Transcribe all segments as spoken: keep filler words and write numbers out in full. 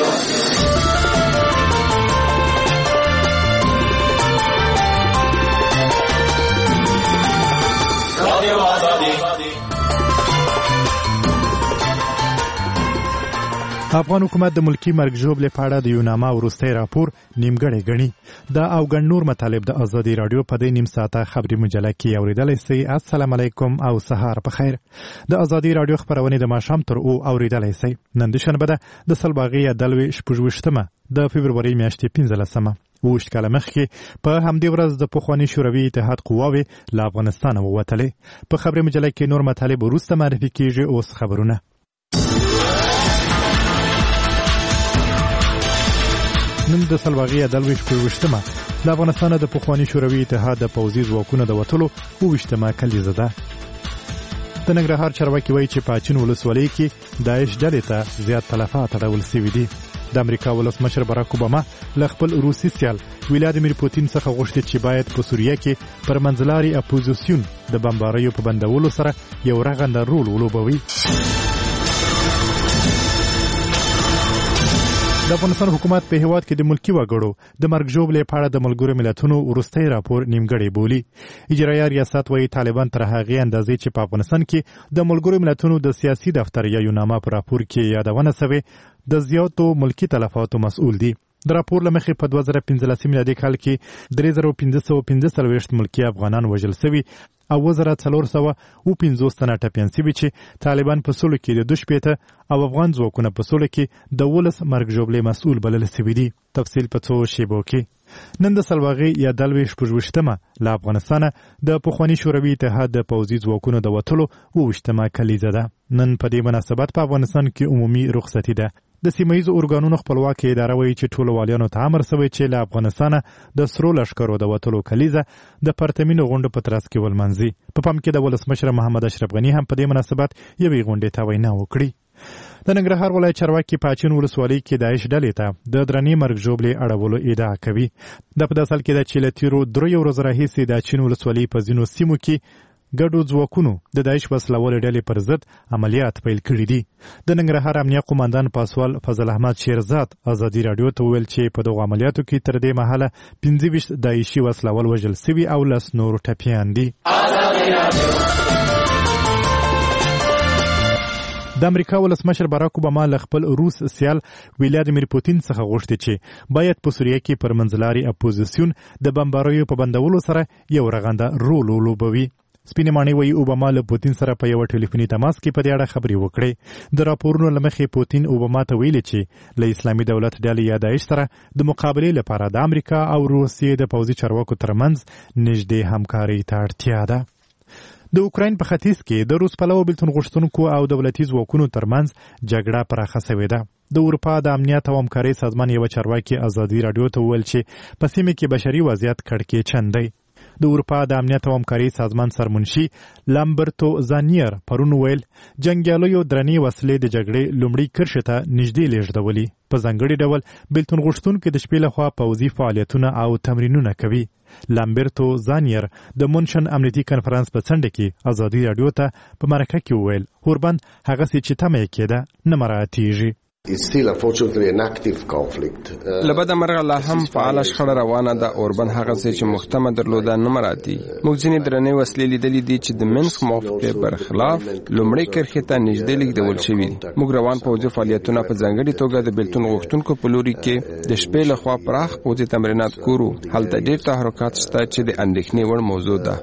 افغان حکومت د ملکی مرګ ژوبلې په اړه د یوناما وروستی راپور نیمګړی ګڼي. دا او ګڼ نور مطالب د ازادي راډیو په دې نیم ساعته خبري مجله کې اوریدلای شئ. السلام علیکم او سهار په خیر. د ازادي راډیو خبرونه د ماښام تر او اوریدلای شئ. نن د شنبه د سلباغي دلوي شپږویشتمه د فبروري میاشتې پنځلسمه وشت کاله مخکې په همدې ورځ د پخواني شوروي اتحاد قواوې له افغانستان ووتلې. په خبري مجله کې نور مطالب وروسته معرفي کیږي. اوس خبرونه. نن د سلواغي دلوي شپږویشتمه د افغانستان د پخواني شوروي اتحاد د پوځي ځواکونو د وتلو اوویشتمه کلیزه ده. د ننګرهار چارواکي وایي چې په اچین ولسوالۍ کې داعش ډلې ته زیات تلفات اړول سوي دي. د امریکا ولسمشر باراک اوباما له خپل روسي سیال ولادیمیر پوتین څخه غوښتي چې باید په سوریه کې پر منځلاري اپوزیسیون د بمباریو په بندولو سره یو رغنده رول ولوبوي. د افغانستان حکومت په هیواد کې د ملکی وګړو د مرګ ژوبلې په اړه د ملګرو ملتونو وروستی راپور نیمګړی بولي. اجرایه ریاست وایي طالبان تر هغې اندازې چې په افغانستان کې د ملګرو ملتونو د سیاسي دفتر یا یوناما په راپور کې یادونه شوې د زیاتو ملکی تلفاتو مسؤل دي. د راپور له مخې په دوه زره پنځلس میلادي کال کې درې زره پنځه سوه پنځه څلوېښت ملکي افغانان وژل سوي او اووه زره څلور سوه اووه پنځوس تنه ټپیان سوي چې طالبان په سلو کې د دوه شپېته او افغان ځواکونه په سلو کې د اوولس مرګ ژوبلې مسؤل بلل سوي دي. تفصیل په څو شیبو کې. نن د سلواغي یا دلوي شپږویشتمه له افغانستانه د پخواني شوروي اتحاد د پوځي ځواکونو د وتلو اوویشتمه کلیزه ده. نن په دې مناسبت په افغانستان کې عمومي رخصتي ده. د سیمهیزو ارګانونو خپلواکي اداره وایي چې ټولو والیانو ته امر شوی چې له افغانستانه د سرو لښکرو د وتلو کلیزه د پرتمینو غونډو په ترڅ کې ولمانځي. په پام کې د ولسمشر محمد اشرف غني هم په دې مناسبت یوې غونډې ته وینا وکړي. د ننګرهار ولایت چارواکي په اچین ولسوالۍ کې داعش ډلې ته د درنې مرګ ژوبلې اړولو ادعا کوي. دا په داسې حال کې ده چې له تیرو دریو ورځو راهیسې د اچین ولسوالۍ په ځینو سیمو کې ګډو ځواکونو د داعش وسلوالې ډلې پر ضد عملیات پیل کړي دي. د ننګرهار امنیه قوماندان پاسوال فضل احمد شیرزاد ازادي راډیو ته وویل چې په دغو عملیاتو کې تر دې مهاله پنځه ویشت داعشي وسلوال وژل سوي او لس نور ټپیان دي. د امریکا ولسمشر باراک اوباما له خپل روس سیال ولادیمیر پوتین څخه غوښتي چې باید په سوریه کې پر منځلاري اپوزیسیون د بمباریو په بندولو سره یو رغنده رول ولوبوي. سپینې ماڼۍ وایي اوباما له پوتین سره په یوه ټلیفوني تماس کې په دې اړه خبرې وکړې. د راپورونو له مخې پوتین اوباما ته ویلي چې له اسلامي دولت ډلې یا داعش سره د مقابلې لپاره د امریکا او روسیې د پوځي چارواکو ترمنځ نږدې همکارۍ ته اړتیا ده. د اوکراین په ختیځ کې د روس پلوه بېلتون غوښتونکو او دولتي ځواکونو ترمنځ جګړه پراخه شوې ده. د اروپا د امنیت او همکارۍ سازمان یوه چارواکي ازادي راډیو ته وویل چې په سیمه کې بشري وضعیت کړکېچن دی. د اروپا د امنیت او همکارۍ سازمان سرمنشي لامبرتو زانیر پرون ویل جنګیالیو درنې وسلې د جګړې لومړۍ کرښې ته نږدې لیږدولي. په ځانګړي ډول بېلتون غوښتونکي د شپې لخوا پوځي فعالیتونه او تمرینونه کوي. لامبرتو زانیر د مونشن امنیتي کنفرانس په څنډه کې ازادي راډیو ته په مرکه کې وویل اوربند هغسې چې تمه یې کېده نه مراعاتېږي. لبدا مرغه لا هم فعاله شخړه روانه ده. اوربن هغه څه چې محتمه درلوده نه مراتي. موږ ځینې درنې وسلې لیدلې دي چې د منسک موافقې پر خلاف لومړۍ کرښې ته نږدې لیږدول شوي دي. موږ روان پوځي فعالیتونه په ځانګړې توګه د بېلتون غوښتونکو په لوري کې د شپې لخوا پراخ پوځي تمرینات ګورو. هلته ډېر تحرکات شته چې د اندېښنې وړ موضوع ده.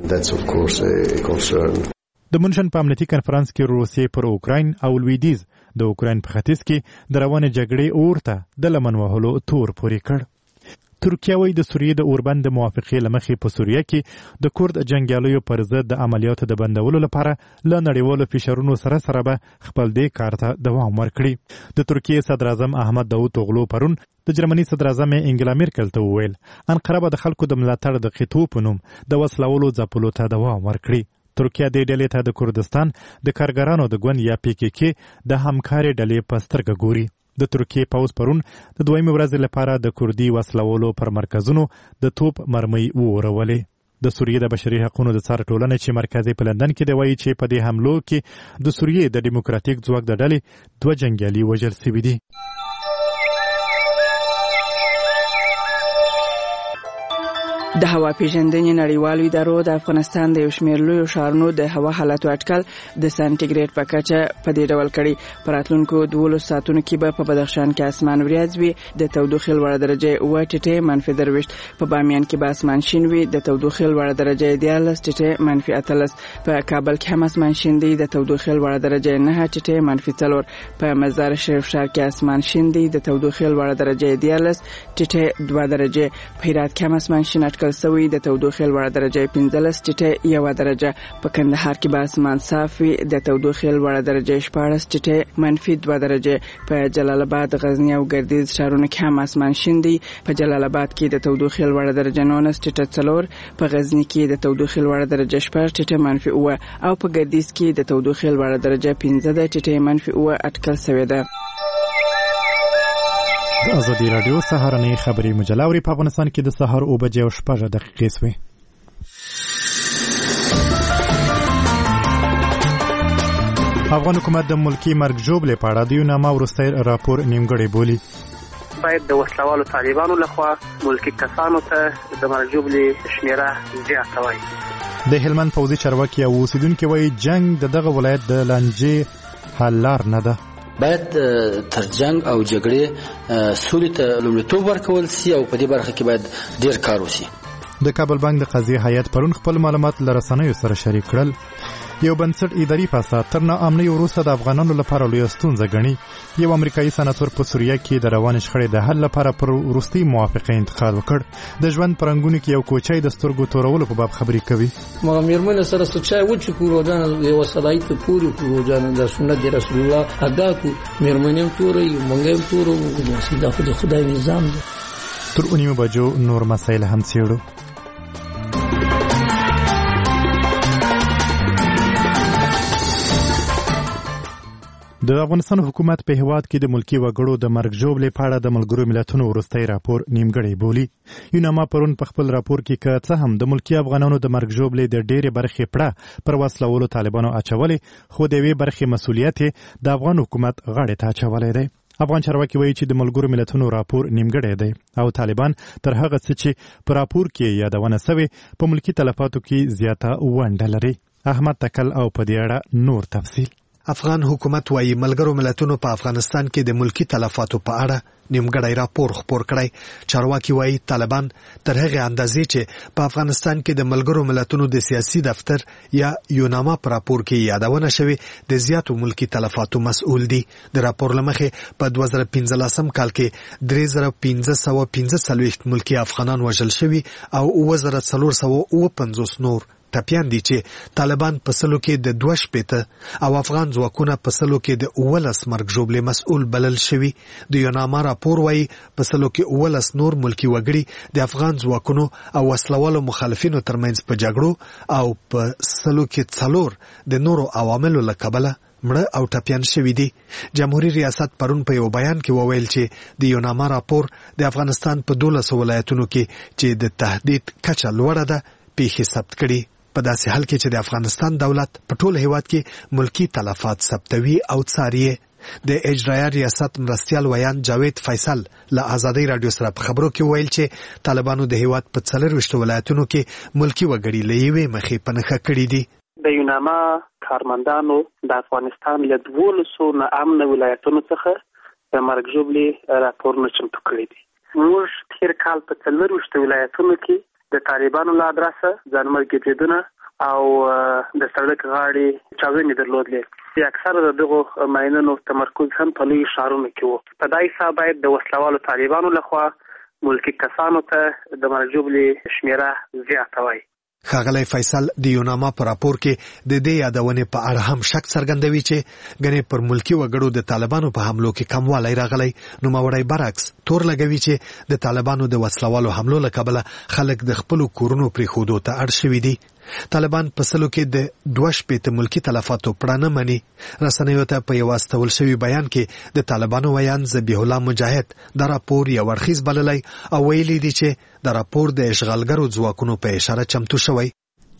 د مونشن په امنیتي کنفرانس کې روسیې پر اوکراین او لویدیز د اوکراین په ختیځ کې د روانې جګړې اور ته د لمن وهلو تور پورې کړ. ترکیه وایي د سوریې د اوربند د موافقې له مخې په سوریه کې د کورد جنګیالیو پر ضد د عملیاتو د بندولو لپاره له نړیوالو فشارونو سره سره به خپل دې کار ته دوام ورکړي. د ترکیې صدر اعظم احمد داود اوغلو پرون د جرمني صدر اعظم انګلا میرکل ته وویل انقره به د خلکو د ملاتړ د قطعو په نوم د وسلولو ځپلو ته دوام ورکړي. ترکیه دې ډلې ته د کردستان د کارګرانو د ګوند یا پی کې کې د همکارۍ ډلې په سترګه ګوري. د ترکیې پوځ پرون د دویمې ورځې لپاره د کردي وسلولو پر مرکزونو د توپ مرمۍ وورولې. د سوریې د بشري حقوقو د څار ټولنې چې مرکزي په لندن کې دی وایي چې په دې حملو کې د سوریې د ډیموکراتیک ځواک د ډلې دوه جنګیالي وژل شوي دي. د هوا پیژندنې نړیوالو ادارو د افغانستان د یو شمېر لویو ښارونو د هوا حالاتو اټکل د سانټیګریډ په کچه په دې ډول کړي. په راتلونکو دولسو ساعتونو کې به په بدخشان کې اسمان وریځ وي، د تودوخې لوړه درجه اووه ټیټې منفي درویشت، په بامیان کې به اسمان شین وي، د تودوخې لوړه درجه دیارلس ټیټې منفي اتلس، په کابل کې هم اسمان شین دی، د تودوخې لوړه درجه نهه ټیټې منفي څلور، په مزار شریف ښار کې اسمان شین دی، د تودوخې لوړه درجه دیارلس ټیټې دوه درجه، په هرات کې هم اسمان شین اټکل سوی، د تودوخې لوړه درجه پنځلس ټیټه یو درجه، په کندهار کې به اسمان صاف وي، د تودوخې لوړه درجه شپاړس ټیټه منفي دوه درجه، په جلال آباد، غزنی او ګردیز ښارونو کې هم اسمان شین دی، په جلال آباد کې د تودوخې لوړه درجه نولس ټیټه څلور، په غزنی کې د تودوخې لوړه درجه شپږ ټیټه منفي اووه او په ګردیز کې د تودوخې لوړه درجه پنځه ټیټه منفي اووه اټکل شوې ده. د ازادي راډیو سهارنۍ خبري مجله اوري. په افغانستان کې د سهار اوه بجې او شپږ دقیقې سوې. افغان حکومت د ملکی مرګ ژوبلې په اړه د یوناما وروستی راپور نیمګړی بولي. باید د وسلوالو طالبانو لخوا ملکی کسانو ته د مرګ ژوبلې شمیره زیاته وای. د هلمند پوځي چارواکي او اوسیدونکي وایي جنگ د دغه ولایت د لانجې حل لار نه ده. باید تر جنگ او جګړې سولې ته لومړیتوب ورکول شي او په دې برخه کې باید ډیر کار وشي. د کابل بانک د قضیې هیئت پرون خپل معلومات له رسنیو سره شریک کړل. یو بنسټ اداري فساد تر ناامنۍ وروسته د افغانانو لپاره لویه ستونزه ګڼي. یو امریکایي سناتور په سوریه کې د روانې شخړې د حل لپاره پر وروستۍ موافقه انتقال وکړ. د ژوند په رنګونو کې یو کوچی د سترګو تورولو په باب خبرې کوي. ما میرمن سره سچای و چې کوروجان یو صلاحیت پوری کوروجان د سنت رسول الله ادا کو میرمنیم تورې مونږم تورو سیدا خو د خدای نظام دی. تر اونیمه بجو نور مسایل هم څېړو. د افغانستان حکومت په هیواد کې د ملکی وګړو د مرګ ژوبلې په اړه د ملګرو ملتونو وروستی راپور نیمګړی بولي. یوناما پرون په خپل راپور کې که څه هم د ملکی افغانانو د مرګ ژوبلې د ډېرې برخې پړه پر وسلولو طالبانو اچولې، خو د یوې برخې مسؤلیت د افغان حکومت غاړې ته اچولی دی. افغان چارواکي وایي چې د ملګرو ملتونو راپور نیمګړی دی او طالبان تر هغه څه چې په راپور کې یادونه سوې په ملکی تلفاتو کې زیاته ونډه لري. احمد تکل او په دې اړه نور تفصیل. افغان حکومت وايي ملګرو ملتونو په افغانستان کې د ملکی تلفاتو په اړه نیمګړی راپور خپور کړی. چارواکي وايي طالبان تر هغه اندازې چې په افغانستان کې د ملګرو ملتونو د سیاسي دفتر یا یوناما په راپور کې یادونه شوې د زیاتو ملکی تلفاتو مسؤل دي. د راپور لمخې په دوه زره پنځلسم کال کې درې زره پنځه سوه پنځه څلوېښت ملکی افغانان وژل شوي او اووه زره څلور سوه اووه پنځوس نور ټپیان دي چې طالبان په سلو کې د دوه شپېته او افغان ځواکونه په سلو کې د اوولس مرګ ژوبلې مسؤل بلل شوي. د یوناما راپور وایي په سلو کې اوولس نور ملکی وګړي د افغان ځواکونو او وسلوالو مخالفینو ترمنځ په جګړو او په سلو کې څلور د نورو عواملو له کبله مړه او ټپیان شوي دي. جمهوریت ریاست پرون په یو بیان کې وویل چې د یوناما راپور د افغانستان په دولسو ولایتونو کې چې د تهدید کچه لوړه ده پیښې ثبت کړي. په داسې حال کې چې د افغانستان دولت په ټول هیواد کې ملکی تلفات ثبتوي او څاري. د اجرایه ریاست مرستیال ویان جاوید فیصل له ازادي رادیو سره په خبرو کې ویل چې طالبانو د هیواد په څلرويشت ولایتونو کې ملکی وګړي له یوې مخې په نښه کړي دي. د یوناما کارمندانو د افغانستان له دولسو ناامنه ولایتونو څخه د مرګ ژوبلې راپورونه چمتو کړي دي. موږ تیر کال په څلرويشت ولایتونو کې د طالبانو له ادرسه ځانمرګېدنه او د سړک غاړې چاودنې درلودلې. اکثره د دغو ماینونو تمرکز هم په لویو ښارونو کې وو. په دا حساب باید د وسلوالو طالبانو لخوا ملکی کسانو ته د مرګ ژوبلې شمیره زیاته وای. ښاغلی فیصل د یوناما په راپور کې د دې یادونې په اړه هم شک څرګندوي چې ګنې پر ملکی وګړو د طالبانو په حملو کې کموالی راغلی. نوموړی برعکس تور لګوي چې د طالبانو د وسلوالو حملو له کبله خلک د خپلو کورونو پرېښودو ته اړ شوي دي. طالبان په سلو کې د دوه شپېته ملکی تلفاتو پړه نه مني. رسنیو ته په یو استول شوي بیان کې د طالبانو ویان ذبیح الله مجاهد د راپور یو اړخیز بللی او ویلي دي چې د راپور د اشغالګرو ځواکونو په اشاره چمتو شوی.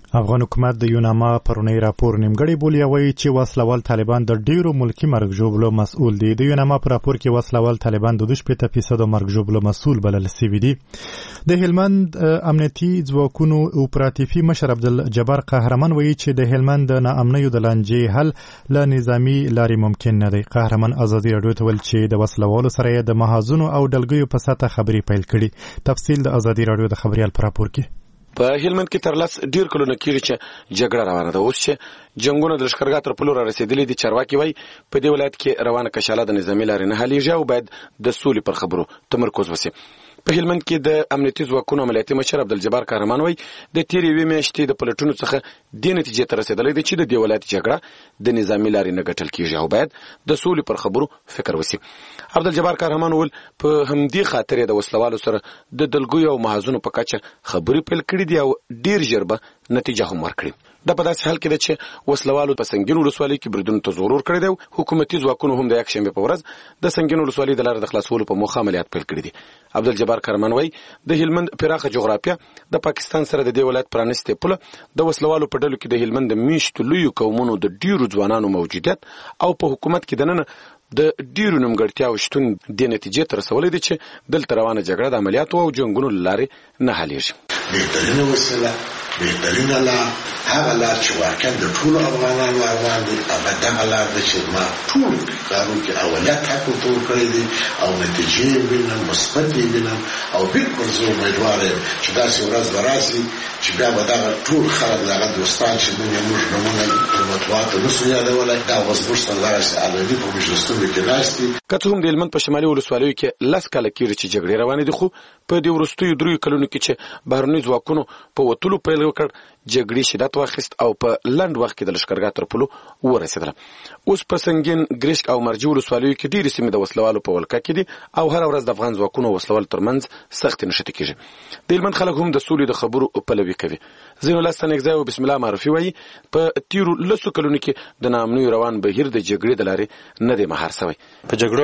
افغان حکومت د یوناما پرونی راپور نیمګړی بولی وایي چې وسلوال طالبان د ډیرو ملکی مرګ ژوبلو مسؤل دي. د یوناما پر راپور کې وسلوال طالبان د دوه شپږ فیصد مرګ ژوبلو مسؤل بلل شوي دي. د هلمند امنیتي ځواکونو اپراتیفي مشر عبدالجبار قهرمان وایي چې د هلمند د ناامنیو د لانجې حل له نظامی لارې ممکن نه دی. قهرمان ازادي راډیو ته ویل چې د وسلوالو سره د محاذونو او ډلګیو په ساته خبري پیل کړي. تفصیل د ازادي راډیو د خبريال پر راپور کې. په هلمند کې تر لاس ډیر کلونه کېږي چې جګړه روانه ده. اوس چې جنگونه د لښکرګاه تر پلو را رسېدلي دي. چارواکي وایي په دې ولایت کې روانه کشاله د نظامي لارې نه حلیږي او باید د سولې پر خبرو تمرکز وشي. په هلمند کې د امنیتي ځواکونو عملیاتي مشر عبدالجبار قهرمان وایي د تیرې یوې میاشتې د پلټونو څخه دې نتیجې ته رسېدلی دی چې د دې ولایت جګړه د نظامي لارې نه ګټل کېږي او باید د سولې پر خبرو فکر وشي. عبدالجبار قهرمان وویل په همدې خاطر د وسلوالو سره د دلګیو او محاذونو په کچه خبرې پیل کړي دي او ډیر ژر به نتیجه هم ورکړي. دا په داسې حال کې ده چې وسلوالو په سنگین ولسوالۍ کې بریدونو ته ضرور کړی دی. حکومتي ځواکونو هم د یکشنبې په ورځ د سنگین ولسوالۍ د لارې د خلاصولو په موخه عملیات پیل کړي دي. عبدالجبار قهرمان وایي د هلمند پراخه جغرافیه د پاکستان سره د دې ولایت پرانیستې پوله د وسلوالو په ډلو کې د هلمند د میشتو لویو قومونو د ډیرو ځوانانو موجودیت او په حکومت کې دننه د ډیرو نیمګړتیاو شتون د نتیجې تر رسولې دي چې دلته روانه جګړه د عملیاتو او جنگونو لارې نه حلیږي. بهترینه وسیله بهترینه لار هغه لار چې واقعا د ټولو افغانانو افغان دي هغه دغه لار ده چې ما ټول کارو کې اولت حق ورته ورکړی دي او نتیجې یې وینم مثبت یې وینم او بالکل زه امیدوار یم چې داسې ورځ به راسي چې بیا به دغه ټول خلک دغه دوستان چې موږ یې موږ نومونه په مطبوعاتو نسو یادولی دا اوس موږ سره دغسې الودي په مجلسونو کې ناست دي. که څه هم د هلمند په شمالي ولسوالیو کې لس کاله کېږي چې جګړې روانې دي، خو په دې وروستیو دریو کلونو کې چې بهرنیو ځواکونو په وتلو پیل وکړ جګړې شدت واخیست او په لنډ وخت کې د لښکرګاه تر پلو ورسېدله. اوس په سنګین ګرشک او مرجي ولسوالیو کې ډېرې سیمې د وسلوالو په ولکه کې دي او هره ورځ د افغان ځواکونو وسلوالو ترمنځ سختې نښتې کېږي. د هلمند خلک هم د سولې د خبرو پلوي کوي. زین الله ستانکزی او بسم الله معرفي وایي په تیرو لسو کلونو کې د ناامنیو روان بهیر د جګړې د لارې نه دی مهار سوی. په جګړو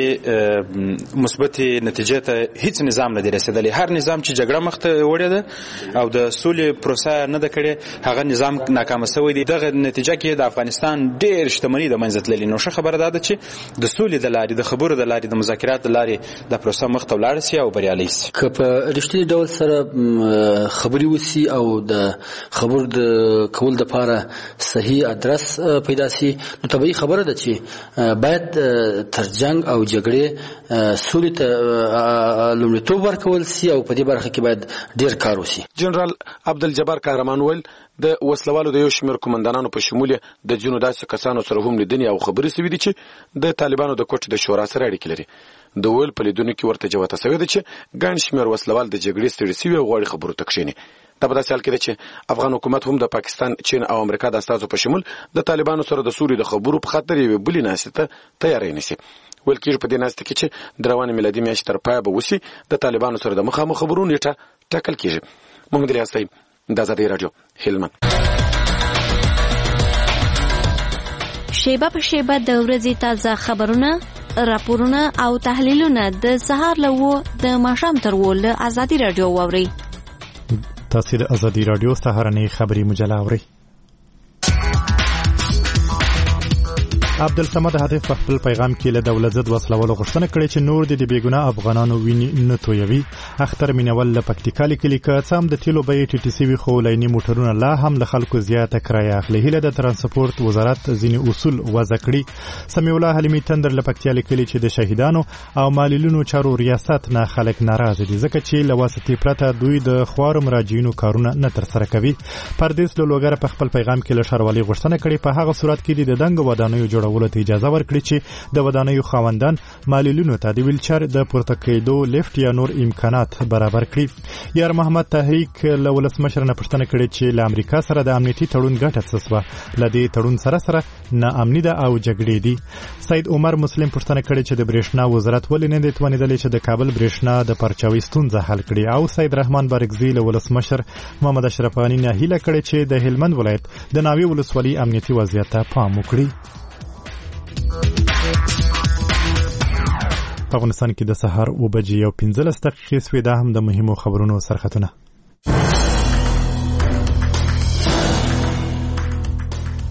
باندې مثبتې نتیجې ته هیڅ نظام نه دی رسېدلی. هر نظام چې جګړه مخ ته وړې ده او د سولې پروسه نه ده کړې هغه نظام ناکامه سوی دی. دغه نتیجه کې د افغانستان ډېر شتمني د منځه تللې. نو ښه خبره دا ده چې د سولې د لارې د خبرو د لارې د مذاکرات د لارې د پروسه مخ ته ولاړه سي او بریالۍ سي. که په رښتیني ډول سره خبرې وسي او د خبرو د کول دپاره صحیح ادرس پیدا سي نو طبیعي خبره ده چې باید تر جنګ او جګړې سولې ته لومړیتوب ورکول سي او په دې برخه کې باید ډېر کار وسي. جنرال عبدالجبار قهرمان ویل د وسلوالو د یو شمېر قومندانانو په شمول د ځینو داسې کسانو سره هم لیدنې او خبرې سوي دي چې د طالبانو د کوټې د شورا سره اړیکې لري. د ویل په لیدونو کې ورته جوته سوې ده چې ګڼ شمېر وسلوال د جګړې ستړي سوي او غواړي خبرو ته کښېني. دا په داسې حال کې ده چې افغان حکومت هم د پاکستان، چین او امریکا د استازو په شمول د طالبانو سره د سولې د خبرو په خاطر یوې بلې ناستې ته تیاری نیسي. ویل کېږي په دې ناستې کې چې د روانې میلادي میاشتې تر پایه به وسي د طالبانو سره د مخامخ خبرو نیټه ټاکل کېږي. محمد الیاس طیب، د ازادۍ راډیو، هلمند. شیبه په شیبه د ورځې تازه خبرونه، راپورونه او تحلیلونه د سهار له اوه د ماښام تر اوه له ازادي راډیو واورئ. تاسو د ازادي راډیو سهارنۍ خبري مجله اورئ. عبدالصمد هدف په خپل پیغام کې له دولت ضد وسلوالو غوښتنه کړې چې نور د بېګناه افغانانو وینې نه تویوي. اختر مینول له پکتیکا لیکلي که څه هم د تیلو بیې ټیټې سوي خو لیني موټرونه لا هم له خلکو زیاته کرایه اخلي. هیله د ترانسپورت وزارت ځینې اصول وضع کړي. سمیع الله حلیمي تندر له پکتیا لیکلي چې د شهیدانو او معلولینو چارو ریاست نه خلک ناراضه دي ځکه چې له واسطې پرته دوی د خوارو مراجعینو کارونه نه ترسره کوي. پردیس لولوګر په خپل پیغام کې له ښاروالۍ غوښتنه کړې په هغه صورت کې د دنګ ودانیو جوړولو ته اجازه ورکړي چې د ودانیو خاوندان معلولینو ته د ویلچر د پورته کېدو لیفت یا نور امکانات برابر کړي. یار محمد تحریک له ولسمشر نه پوښتنه کړې چې له امریکا سره د امنیتي تړون ګټه څه سوه. له دې تړون سره سره ناامني ده او جګړې دي. سید عمر مسلم پوښتنه کړې چې د برېښنا وزارت ولې نه دی توانېدلی چې د کابل برېښنا د پرچاوي ستونزه حل کړي. او سید رحمان بارکزي له ولسمشر محمد اشرف غني نه هیله کړې چې د هلمند ولایت د ناوې ولسوالۍ امنیتي وضعیت ته پام وکړي. په افغانستان کې د سهار اوه بجې او پنځلس دقیقې سوې. دا هم د مهمو خبرونو سرخطونه.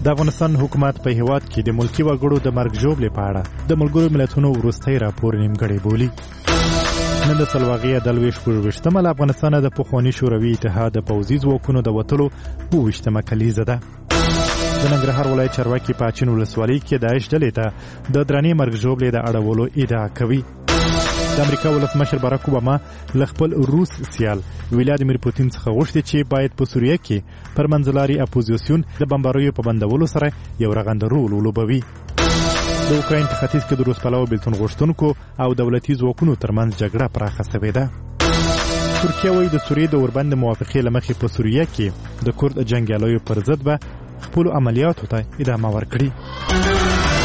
د افغانستان حکومت په هیواد کې د ملکی وګړو د مرګ ژوبلې په اړه د ملګرو ملتونو وروستی راپور نیمګړی بولي. نن د سلواغې دلویش پرويشتمه افغانستان د پخوانی شوروي اتحاد د پوځي ځواکونو د وټلو وویشتمه کلیزه ده. د ننګرهار ولایت چارواکي په اچین ولسوالۍ کې د داعش ډلې ته د درنې مرګ ژوبلې د اړولو ادعا کوي. د امریکا ولسمشر باراک اوباما له خپل روس سیال ولادیمیر پوتین څخه غوښتي چې باید په سوریه کې پر منځلاري اپوزیسیون د بمباریو په بندولو سره یو رغنده رول ولوبوي. د اوکراین په ختیځ کې د روس پلاو بیلتون غوښتونکو او دولتي ځواکونو ترمنځ جګړه پراخه شوې ده. ترکیه وايي د سوریې د اوربند موافقې له مخې په سوریه کې د کورد جنګیالیو پر ضد به خپل عملیاتو ته ادامه ورکړي.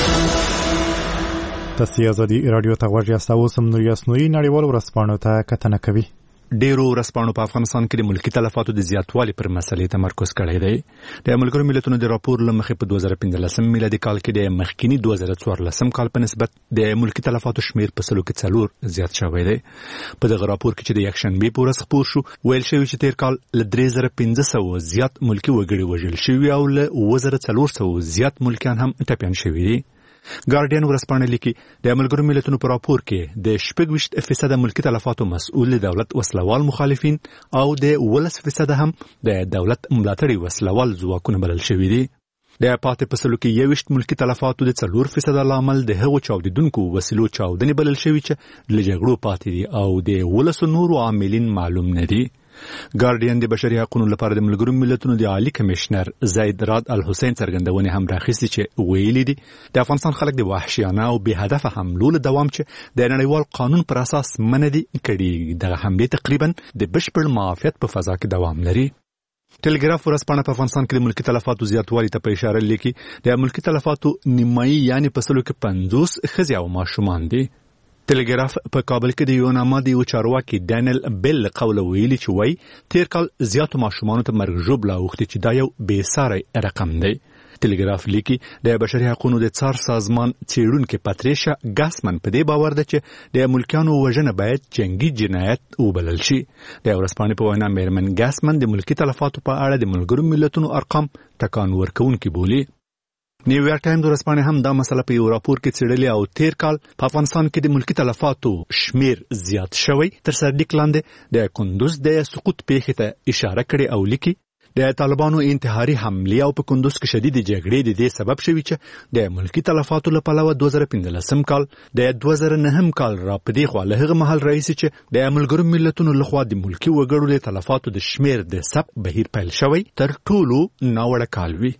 تاسو ازادي رادیو ته غوږ یاست او سم نور یاسنوري نړیوال ورځپاڼو ته کتنه کوي. ډیرو ورځپاڼو په افغانستان کې د ملکی تلفاتو د زیاتوالي پر مسلې تمرکز کړی دی. د ملګرو ملتونو د راپور لمخې په دوه زره پنځلسم میلادي کال کې د مخکینی دوه زره څوارلسم کال په نسبت د ملکی تلفاتو شمیر په سلو کې څلور زیات شوی دی. په دغه راپور کې چې د یکشنبه په ورځ خپور شو ویل شوی چې تیر کال ل درې زره پنځه سوه زیات ملکی وګړي وژل شوی او ل اووه زره څلور سوه زیات ملکیان هم ټپیان شوي دي. ګارډین ورځپاڼه لیکي د ملګرو ملتونو په راپور کې د شپږ ویشت فیصد ملکی تلفاتو مسؤل دولت وسلوال مخالفین او د ولس فیصد هم د دولت ملاتړي وسلوال ځواکونه بلل شوي دي. د پاتې په سلو کې یویشت ملکی تلفاتو د څلور فیصد لامل د هغو چاودیدونکو وسیلو چاودنې بلل شوي چې له جګړو پاتې دي او د ولسو نورو عاملین معلوم نه دي. ګارډین د بشري حقوقو لپاره د ملګرو ملتونو د عالی کمشنر زید راد الحسین څرګندونې هم راخیستي چې ویلي دي د افغانستان خلک د وحشیانه او بې هدفه حملو له دوام چې د نړیوال قانون پر اساس منع دي کړي دغه حملې تقریبا د بشپړ معافیت په فضا کې دوام لري. ټلګراف ورځپاڼه په افغانستان کې د ملکی تلفاتو زیاتوالي ته په اشاره لیکي د ملکی تلفاتو نیمایي یعنی په سلو کې پنځوس ښځې او ماشومان دي. ټلګراف په کابل کې د یو نامه د یو چارواکي ډانیل بیل قوله ویلي چې وایي تیر کال زیاتو ماشومانو ته مرګ ژوبله اوښتې چې دا یو بې ساری رقم دی. ټلګراف لیکي د بشري حقوقو د څار سازمان څیړونکې پاتریشا ګاسمن په دې باور ده چې د ملکیانو وژنه باید جنگي جنایت وبلل شي. د ورځپاڼې په وینا میرمن ګاسمن د ملکی تلفاتو په اړه د ملګرو ملتونو ارقام ټکان ورکوونکي بولي. نیویارک ټایمز ورځپاڼه هم دا مسله په یو راپور کې څېړلې او تیر کال په افغانستان کې د ملکی تلفاتو شمیر زیات شوی تر سرلیک لاندې د کندوز د سقوط پیښې ته اشاره کړې او لیکي د طالبانو انتحاري حملې او په کندوز کې شدید جګړې د دې سبب شوي چې د ملکی تلفاتو له پلوه دوه زره پنځلسم کال د دوه زره نهم کال را په دې خوا له هغه مهال راهیسې چې د ملګرو ملتونو لخوا د ملکی وګړو له تلفاتو د شمیر د ثبت بهیر پیل شوی تر ټولو ناوړه کال وي.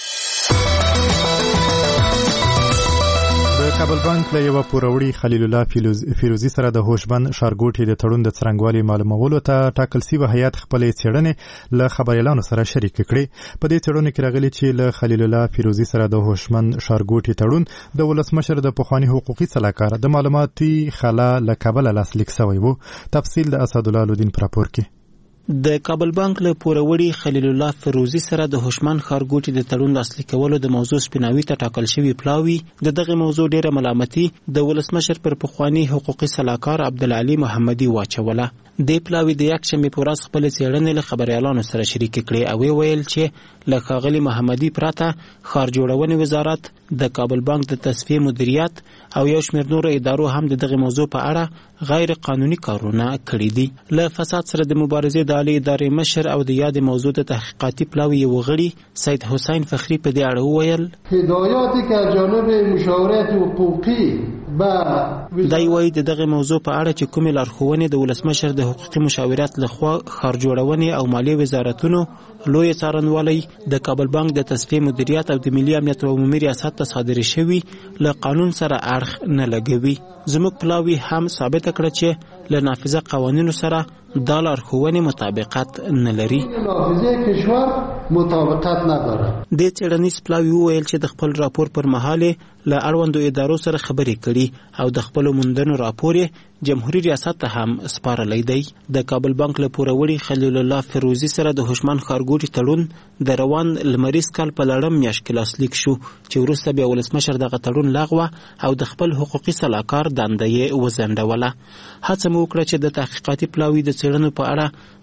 د کابل بانک له یو پوروړي خلیل الله فیروزی سره د هوشبند ښارګوټي د تړون د څرنګوالي معلومولو ته ټاکل شوی هیئت خپلې څېړنې له خبريالانو سره شریک کړي. په دې څېړنه کې راغلي چې له خلیل الله فیروزی سره د هوشبند ښارګوټي تړون د ولسمشر د پخوانی حقوقي سلاکار د معلوماتي خلا له کابل لاسلیک شوی وو. تفصیل د اسدالله الدین پر راپور کې. د کابل بانک له پوروړي خلیل الله فیروزی سره د هوشمند ښارګوټي د تړون لاسلیک کولو د موضوع سپیناوي ته ټاکل شوی پلاوی د دغه موضوع ډیره ملامتي د ولسمشر پر پخوانی حقوقي سلاکار عبدالعلی محمدي واچوله. د پلاوی د یک شنبه په ورځ خپل څېړنې له خبريالانو سره شریک کړي او ویل چې له ښاغلي محمدي پراته ښار جوړونې وزارت د کابل بانک د تصفیه مدیریت او یو شمېر نورو ادارو هم د دغه موضوع په اړه غیر قانوني کارونه کړي دي. له فساد سره د مبارزې د عالی ادارې مشر او د یاد موضوع د تحقیقاتي پلاوی یو غړي سید حسین فخری په دې اړه وویل هدایاتی که از جانب مشاورت حقوقی دای وایي د دغه موضوع په اړه چې کومې لارښوونې د ولسمشر د حقوقي مشاورت لخوا ښار جوړونې او مالیې وزارتونو لوی څارنوالۍ د کابل بانک د تصفیه مدیریت او د ملي امنیت او عمومي ریاست ته صادرې شوي له قانون سره اړخ نه لګوي. زموږ پلاوی هم ثابته کړه چې له نافذه قوانینو سره دا لارښوونې مطابقت نه لري. نافذه کشور مطابقت نداره. د څېړنیز پلاوی وویل چې د خپل راپور پر مهال له اړوندو ادارو سره خبرې کړي او د خپل موندنو راپور جمهوریت ریاست ته هم سپارلی دی. د کابل بانک له پوروړي خلیل الله فیروزی سره د هوشمند ښارګوټي تړون د روان لمریز کال په لړم میاشت کې لاسلیک شو چې وروسته بیا ولسمشر دغه تړون لغوه او د خپل حقوقي سلاکار دنده یې وځنډوله. هڅه مو وکړه چې د تحقیقاتي پلاوی د څېړنو په اړه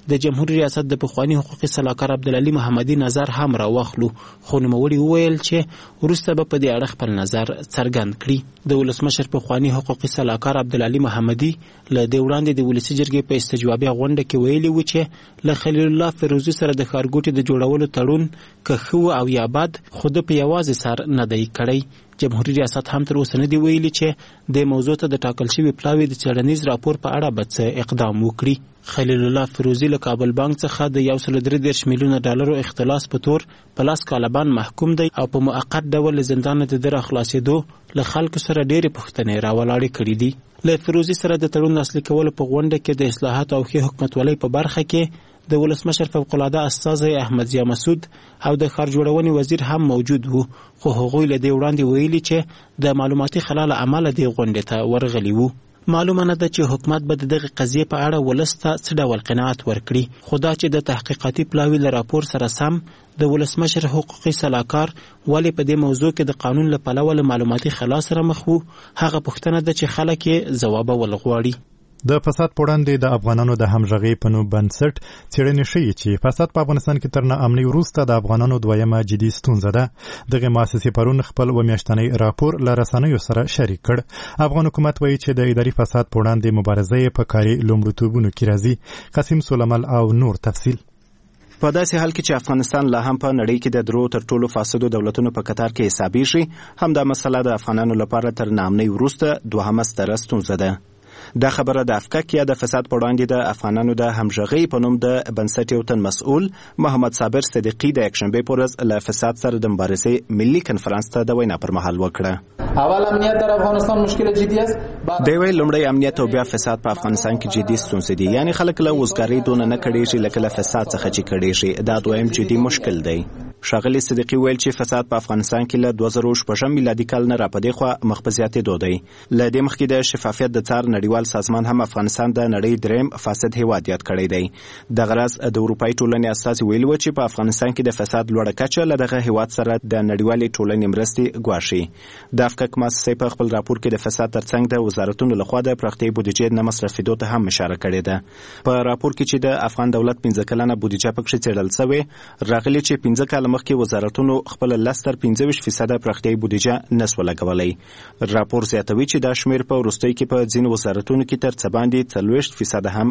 د جمهوریت ریاست د پخوانی حقوقي سلاکار عبدالعلي محمدي نظر هم راواخلو، خو نوموړي وویل چې وروسته به په دې اړه خپل نظر څرګند کړي. د ولسمشر پخوانی حقوقي سلاکار عبدالعلي محمدي له دې وړاندې د ولسي جرګې په استجوابي غونډه کې ویلي و چې له خلیل الله فیروزي سره د ښارګوټي د جوړولو تړون که ښه او یا بد خو ده په یوازې سر نه دی کړی. جمهوریت ریاست هم تر اوسه نه دی ویلي چې د موضوع ته د ټاکل شوي پلاوي د څېړنیز راپور په اړه به څه اقدام وکړي. خلیل الله فیروزي له کابل بانک څخه د یو سل درې دېرش میلیونه ډالرو اختلاس په تور په لاس کالبان محکوم دی او په موقت ډول له زندان د ده راخلاصېدو له خلکو سره ډېرې پوښتنې راولاړې کړي دي. له فیروزي سره د تړون لاسلیک کولو په غونډه کې د اصلاحاتو او ښې حکومتولۍ په برخه کې د ولسمشر فوق العاده استازی احمد ضیا مسعود او د ښار جوړونې وزیر هم موجود وو، خو هغوی له دې وړاندې ویلي چې د معلوماتي خلا له امله دې غونډې ته ورغلي وو. معلومه نه ده چې حکومت به د دغه قضیې په اړه ولس ته څه ډول قناعت ورکړي، خو دا چې د تحقیقاتي پلاوي له راپور سره سم د ولسمشر حقوقي سلاکار ولې په دې موضوع کې د قانون له پلوه له معلوماتي خلا سره مخ وو، هغه پوښتنه ده چې خلک یې ځوابول غواړي. د فساد په وړاندې د افغانانو د همغږۍ په نوم بنسټ څېړنې ښیي چې فساد په افغانستان کې تر ناامنۍ وروسته د افغانانو دویمه جدي ستونزه ده. دغه مؤسسې پرون خپل اوه میاشتنی راپور له رسنیو سره شریک کړ. افغان حکومت وایي چې د اداري فساد په وړاندې مبارزه یې په کاري لومړیتوبونو کې راځي. قاسم سلیمل او نور تفصیل. په داسې حال کې چې افغانستان لا هم په نړۍ کې د درو تر ټولو فاسدو دولتونو په کتار کې حسابېږي، هم دا مسله د افغانانو لپاره تر ناامنۍ وروسته دوهمه ستره ستونزه ده. دا خبره د افکک یا د فساد په وړاندې د افغانانو د همغږۍ په نوم د بنسټ یو تن مسؤل محمد صابر صدیقي د یکشنبې په ورځ له فساد سره د مبارزې ملي کنفرانس ته د وینا پر مهال وکړه. اول امنیت در افغانستان مشکل جدي است. دی ویل لومړی امنیت او بیا فساد په افغانستان کې جدي ستونزې دي، یعنی خلک له وزګارۍ دونه نه کړېږي لکه له فساد څخه چې کړېږي. دا دویم جدي مشکل دی. ښاغلي صدیقي ویل چې فساد په افغانستان کې له دوه زره شپږم میلادي کال نه راپدې خوا مخ په زیاتېدو دی. له دې مخکې د شفافیت د څار نړیوال سازمان هم افغانستان د نړۍ دریم فاسد هیواد یاد کړی دی. دغه راز د اروپایي ټولنې استازي ویلي و چې په افغانستان کې د فساد لوړه کچه له دغه هیواد سره د نړیوالې ټولنې مرستې ګواښي. د افکک مؤسسې په خپل راپور کې د فساد ترڅنګ د وزارتونو لخوا د پراختیايي بودیجې نه مصرفېدو ته هم اشاره کړې ده. په راپور کې چې د افغان دولت پنځه کلنه بودیجه پکې څېړل شوې، راغلي چې پنځه کاله مخکې وزارتونو خپل لس تر پنځه ویشت فیصده پراختیايي بودیجه نسوه لګولی. راپور زیاتوي چې دا شمېر په وروستیو کې په ځینو وزارتونو کې تر څه باندې څلوېښت فیصده هم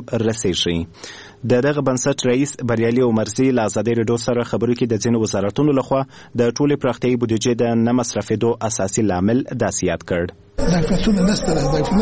رسیږي. د دغه بنسټ رئیس بریالي عمرزي له ازادۍ راډیو سره خبرو کې د ځینو وزارتونو لخوا د ټولې پراختیايي بودیجې د نه مصرفېدو اساسي لامل داسې یاد کړ. ظرفیتونه نشته، ظرفیتونه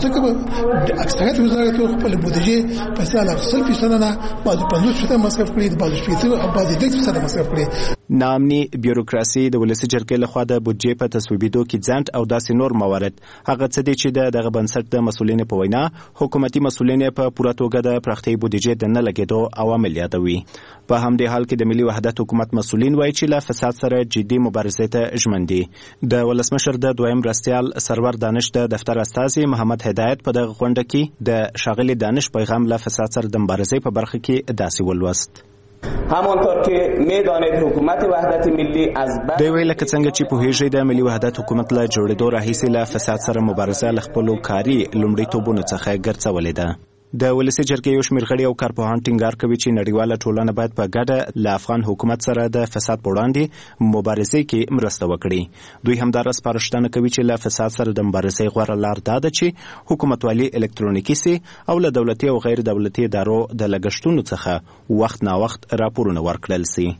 ځکه د اکثریت وزارتونو خپل بودیجې په ساله سل فیصده نه بعضې پنځوس فیصده مصرف کړي، بعضې شپېته او بعضې دېرش فیصده مصرف کړي. ناامني بیوروکراسي د ولسي جرګې لخوا د بودیجې په تصویبېدو کې ځنډ او داسې نور موارد هغه څه دي چې د دغه بنسټ د مسؤلینو په وینا حکومتي مسؤلین په پوره توګه د پراختیايي بودیجې د نه لګېدو عوامل یادوي. په همدې حال کې د ملي وحدت حکومت مسؤلین وایي چې له فساد سره جدي مبارزې ته ژمن دي. د ولسمشر د دویم مرستیال سرور دانش د دفتر استازي محمد هدایت په دغه غونډه کې د ښاغلي دانش پیغام له فساد سره د مبارزې په برخه کې داسې ولوست. همانطور که میدانید حکومت وحدت ملی از دی ویل که څنګه چې پوهیږئ د ملي وحدت حکومت له جوړېدو راهیسې له فساد سره مبارزه له خپلو کاري لومړیتوبونو څخه ګرځولې ده. د ولسي جرګې یو شمېر غړي او کارپوهان ټینګار کوي چې نړیواله ټولنه باید په ګډه له افغان حکومت سره د فساد په وړاندې مبارزې کې مرسته وکړي. دوی همدارس سپارښتنه کوي چې له فساد سره د مبارزې غوره لار دا ده چې حکومتوالي الکترونیکي سي او له دولتي او غیر دولتي ادارو د لګښتونو څخه وخت نا وخت راپورونه ورکړل سي.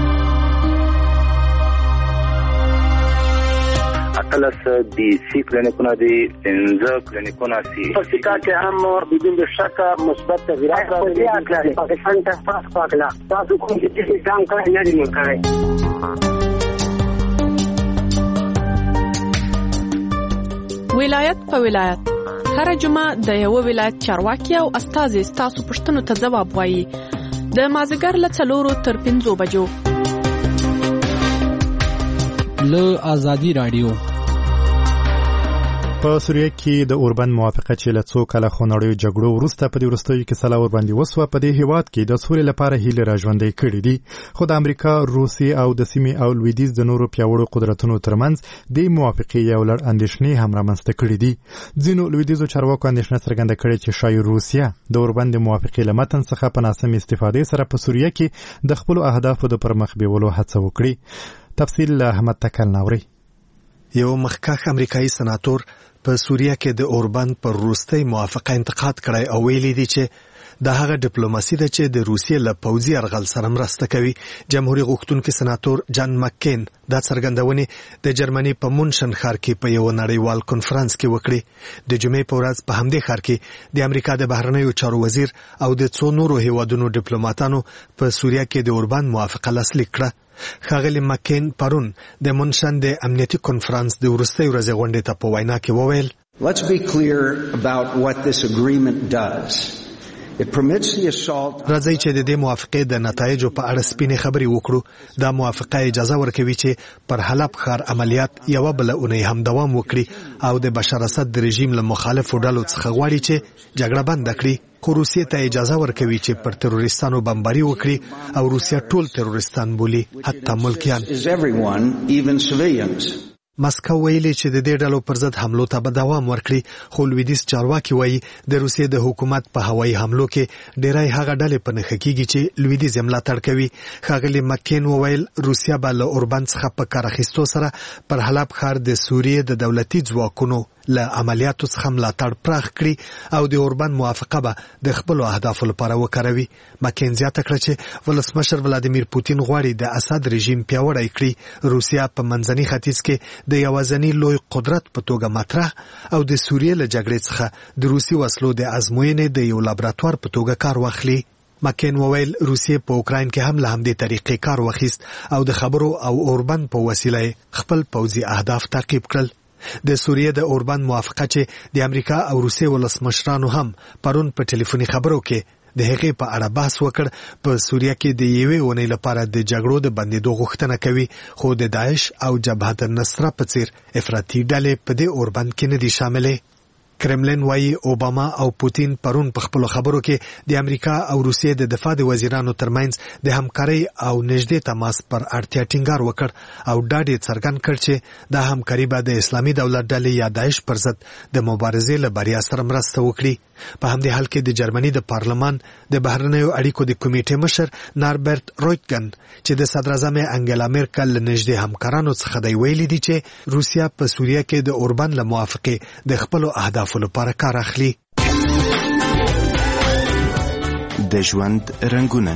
اتلس دی سی کلینیکونه دی، پنځه کلینیکونه سی. په سیکا کې هم بدون شک مثبت تغیرات راغلي دي. پاکستان ته تاسو پاکلا تاسو کوم چې ځان کړی نه دی مکړی. ولایت په ولایت هر جمعه د یو ولایت چارواکي او استازي تاسو پښتنو ته جواب وایي. د مازیګر له څلورو تر پنځو بجو له آزادي رادیو په سوریه کې د اوربند موافقه چې له څو کاله خونړیو جګړو وروسته په دې وروستیو کې سلا ورباندې وسوه په دې هیواد کې د سولې لپاره هیله راژوندۍ کړې دي خو د امریکا روسیې او د سیمې او لویدیځ د نورو پیاوړو قدرتونو ترمنځ د موافقې یو لړ اندېښنې هم رامنځته کړې دي ځینو لویدیځو چارواکو اندېښنه څرګنده کړې چې شاید روسیه د اوربند موافقې له متن څخه په ناسمې استفادې سره په سوریه کې د خپلو اهدافو د پرمخ بیولو هڅه وکړي تفصیل له احمد تکل ناوري یو مخکښ امریکایي سناتور په سوریه کې د اوربند پر وروستۍ موافقه انتقاد کړی او ویلي دی چې د هغه ډیپلوماسي ده چې د روسیې له پوځي یرغل سره مرسته کوي جمهوریت غوښتونکي سناتور جان مکین دا څرګندونې د جرمني په مونشن ښار کې په یو نړیوال کنفرانس کې وکړي د جمعې په ورځ په همدې ښار کې د امریکا د بهرنیو چارو وزیر او د څو نورو هیوادونو ډیپلوماټانو په سوریه کې د اوربند موافقه لاسلیک کړه ښاغلی مکین پرون د مونشن د امنیتي کنفرانس د وروستۍ ورځې غونډې ته په وینا کې وویل Let's be clear about what this agreement does. راځي چې د دې موافقې د نتایجو په اړه سپینې خبرې وکړو دا موافقه اجازه ورکوي چې پر حلب ښار عملیات یو بل اونۍ هم دوام وکړي او د بشار اسد د رژیم له مخالفو ډلو څخه غواړي چې جګړه بند کړي خو روسیې ته اجازه ورکوي چې پر تروریستانو بمباري وکړي او روسیه ټول تروریستان بولي حتی ملکیان مسکو ویلي چې د دې ډلو پر ضد حملو ته به دوام ورکړي خو لویدیځ چارواکي وایي د روسیې د حکومت په هوایي حملو کې ډېری هغه ډلې په نښه کېږي چې لویدیځ یې ملاتړ کوي ښاغلي مکین وویل روسیه به له اوربند څخه په کار اخیستو سره پر حلب ښار د سوریې د دولتي ځواکونو له عملیاتو څخه ملاتړ پراخ کړي او د اوربند موافقه به د خپلو اهدافو لپاره وکاروي مکین زیاته کړه چې ولسمشر ولادیمیر پوتین غواړي د اسد رژیم پیاوړی کړي روسیه په منځني ختیځ کې د یوازیني لوی قدرت په توګه مطرح او د سوریې له جګړې څخه د روسي وسلو د ازموینې د یو لابراتوار په توګه کار واخلي مکین وویل روسیې په اوکراین کې هم له همدې طریقې کار واخیست او د خبرو او اوربند په وسیله خپل پوځي اهداف تعقیب کړل د سوریې د اوربند موافقه چې د امریکا او روسیې ولسمشرانو هم پرون په ټلیفوني خبرو کې د هغې په اړه بحث وکړ په سوریه کې د یوې اونۍ لپاره د جګړو د بندېدو غوښتنه کوي خو د داعش او جبهه النصره په څیر افراطي ډلې په دې اوربند کې نه دي شاملې کرملین وایي اوباما او پوتین پرون په خپلو خبرو کې د امریکا او روسیې د دفاع د وزیرانو ترمنځ د همکارۍ او نږدې تماس پر اړتیا ټینګار وکړ او ډاډ یې څرګند کړ چې دا همکاري به د اسلامي دولت ډلې یا داعش پر ضد د مبارزې له بریا سره مرسته وکړي په همدې حال کې د جرمني د پارلمان د بهرنیو اړیکو د کمیټې مشر ناربرت رویټګن چې د صدر اعظم انګلا میرکل له نږدې همکارانو څخه دی ویلي دي چې روسیه په سوریه کې د اوربند له موافقې د خپلو اهدافو لپاره کار اخلي د ژوند رنګونه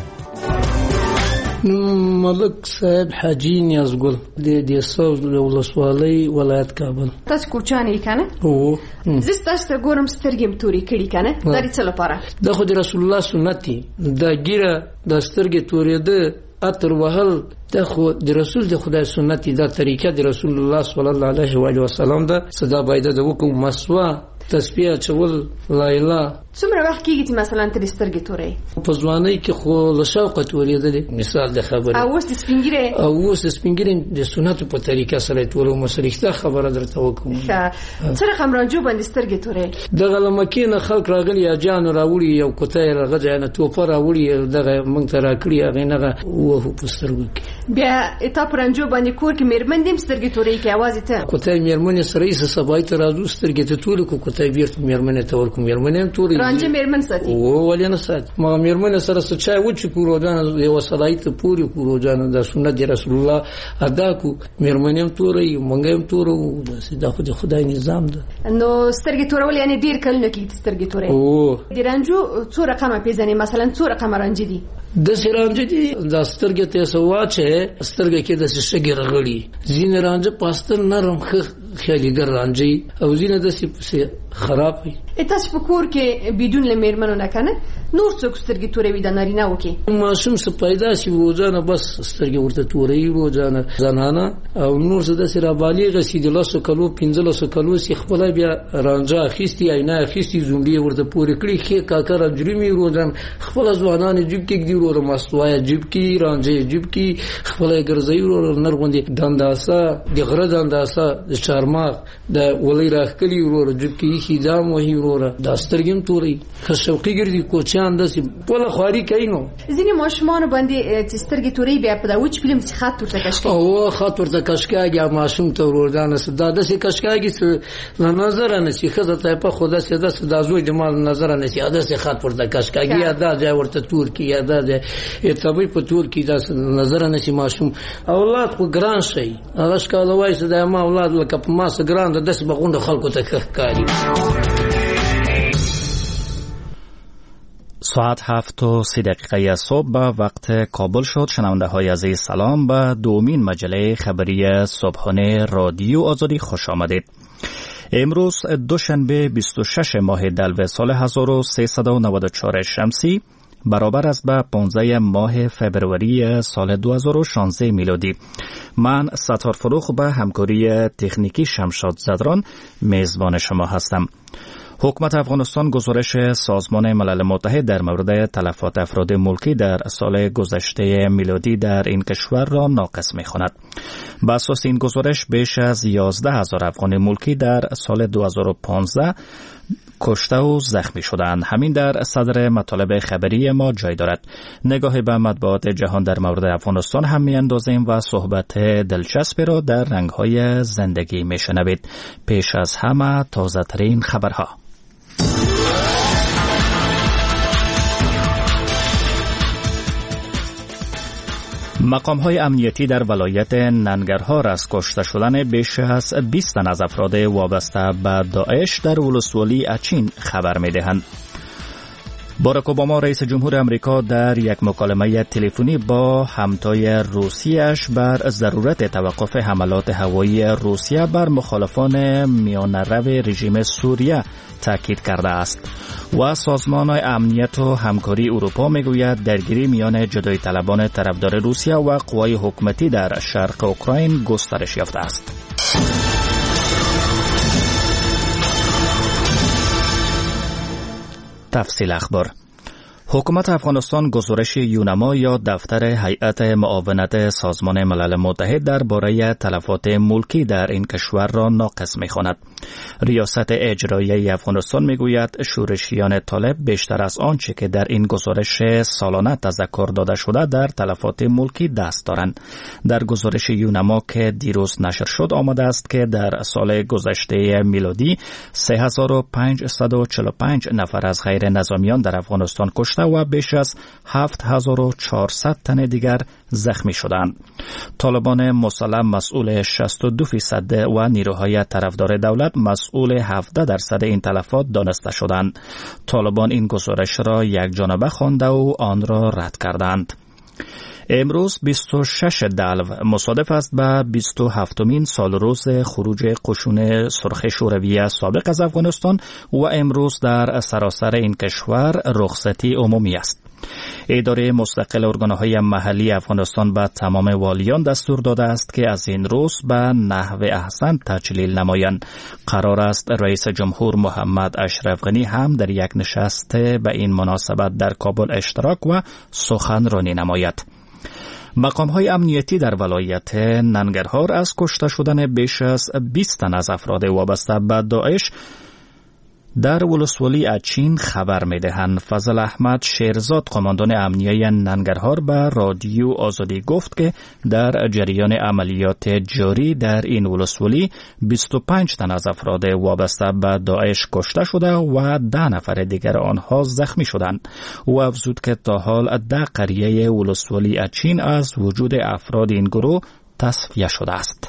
ملک صاحب حاجی نیازګل د دې سوز ولسوالۍ ولایت کابل تاسو کوچانې کنه او زه تاسو ته ګورم سترګې متوري کړي کنه د دې څه لپاره د خو د رسول الله سنتي د ګیره د سترګې تورې ده اتر وهل د خو د رسول د خدای سنتي دا طریقه د رسول الله صلی الله علیه و علیه وسلم ده صدا باید د وکم مسوا تسبیح چول لا اله څومره وخت کېږي چې مثلا تر سترګې تورې په ځوانۍ کې خو له شوقه تورې ده مثال د خبره او اوس د سپینګیره او اوس د سپینګیره د سنتو په طریقه سره تورو مسلکته خبره درته وکم سره خمرانجو باندې سترګې تورې د غلمکې نه خلک راغلي یا جان راوړي یو کوتای راغځي نه توپ راوړي دغه مونږ ته راکړي هغه نه وو په سترګو کې بیا اته پرنجو باندې کور کې مېرمن دیم سترګې تورې کې आवाज ته کوتای مېرمن سره یې سبای ته راځو سترګې ته تورې کو کوتای بیرته مېرمن ته ورکو مېرمن تورې رانجه مېرمن ساتي او ولې نه ساتي ما مېرمن سره څه چای و چې کورو جان یو صلایت پوری کورو جان د سنت د رسول الله ادا کو مېرمن تورې مونږ تورو دا خو د خدای نظام ده نو سترګې تورول یعنی ډیر کله کې سترګې تورې او د رانجو څو رقم پیژنې مثلا څو رقم رانجه دي د سرانجه دي د سترګې ته سواچه سترګې کې د شګې رغړي زین رانجه پاستر نرم خ خیالګر رانجي او زینه د سی خراب وي تاسو په کور کې بدون لمرمنو نه کنه نور څوک سترګې تورې وي د نارینه وکي ماشوم څه پیدا شي وځانه بس سترګې ورته تورې وځانه زنانه او نور څه د سره بالغ سي د لاسو کلو پنځلسو کلو سي خپل بیا رانجه اخیستي عینه اخیستي زومړي ورته پورې کړی خې کاکر جرمي روزان خپل ځوانان جيب کې دی ورو مستوای جيب کې رانجه جيب کې خپل ګرځي ورو نرغوندي دنداسه د غره دنداسه د چار چارماغ د ولې راخلی ورور جب کې هی دا مو هی ورور د سترګم توري خشوقي ګرځي کوچان د په خواري کینو ځینې ماشومان باندې چې سترګې توري بیا په دا وچ فلم څخه خاط ورته کشکای او خاط ورته کشکای ماشوم ته ورودانه صدا د سې کشکای څه نظر نه شي خزه ته په خدا سي د صدا زوی د مال نظر نه شي اده سي خاط ورته کشکای یا دا ځای ورته تور کی یا دا ته په تور کی دا نظر نه شي ماشوم اولاد خو ګران شي هغه ښکاله وایي چې دا ما اولاد لکه په ما سره ګران د داس بغونډه خلکو ته ښکاري. ساعت هفت و سی دقیقه صبح به وقت کابل شد. شنونده های عزیز سلام، به دومین مجله خبری صبحانه رادیو آزادی خوش آمدید. امروز دوشنبه بیست و شش ماه دلو سال هزار و سیصد و نود و چهار شمسی برابر است به پانزده ماه فبروری سال دو هزار و شانزده میلادی. من ستار فروخ به همکاری تکنیکی شمشاد زدران میزبان شما هستم. حکومت افغانستان گزارش سازمان ملل متحد در مورد تلفات افراد ملکی در سال گذشته میلادی در این کشور را ناقص می‌خواند. بر اساس این گزارش بیش از یازده هزار افغان ملکی در سال دو هزار و پانزده کشته و زخمی شدند. همین در صدر مطالب خبری ما جای دارد. نگاه به مطبوعات جهان در مورد افغانستان هم می‌اندازیم و صحبت دلچسبی را در رنگ‌های زندگی می‌شنوید. پیش از همه تازه‌ترین خبرها. مقام‌های امنیتی در ولایت ننگرهار از کشته شدن بیش از بیست تن از افراد وابسته به داعش در ولسوالی اچین خبر می‌دهند. باراک اوباما رئیس جمهور امریکا در یک مکالمه تلفنی با همتای روسیه‌اش بر ضرورت توقف حملات هوایی روسیه بر مخالفان میانه‌رو رژیم سوریه تاکید کرده است و سازمان امنیت و همکاری اروپا میگوید درگیری میان جدایی طلبان طرفدار روسیه و قوای حکومتی در شرق اوکراین گسترش یافته است. تفصیل اخبار. حکومت افغانستان گزارش یونما یا دفتر هیئت معاونت سازمان ملل متحد درباره تلفات ملکی در این کشور را ناقص می‌خواند. ریاست اجرایی افغانستان میگوید شورشیان طالب بیشتر از آنچه که در این گزارش سالانه تذکر داده شده در تلفات ملکی دست دارند. در گزارش یونما که دیروز نشر شد آمده است که در سال گذشته میلادی سه هزار و پانصد و چهل و پنج نفر از غیر نظامیان در افغانستان کشته و بیش از هفت هزار و چهارصد تن دیگر زخمی شدند. طالبان مسلم مسئول شصت و دو فیصد و نیروهای طرفدار دولت مسئول هفده درصد این تلفات دانسته شدند. طالبان این گزارش را یک جانبه خوانده و آن را رد کردند. امروز بیست و شش دلو مصادف است به بیست و هفتمین سال روز خروج قشون سرخ شوروی سابق از افغانستان و امروز در سراسر این کشور رخصتی عمومی است. اداره مستقل ارگانهای محلی افغانستان به تمام والیان دستور داده است که از این روز به نحو احسن تجلیل نمایند. قرار است رئیس جمهور محمد اشرف غنی هم در یک نشست به این مناسبت در کابل اشتراک و سخنرانی نماید. مقام‌های امنیتی در ولایت ننگرهار از کشته شدن بیش از بیست تن از افراد وابسته به داعش در ولسوالی اچین خبر می‌دهند. فضل احمد شیرزاد قماندان امنیه ننگرهار به رادیو آزادی گفت که در جریان عملیات جاری در این ولسوالی بیست و پنج تن از افراد وابسته به داعش کشته شده و ده نفر دیگر آنها زخمی شدند. او افزود که تا حال ده قریه ولسوالی اچین از وجود افراد این گروه تصفیه شده است.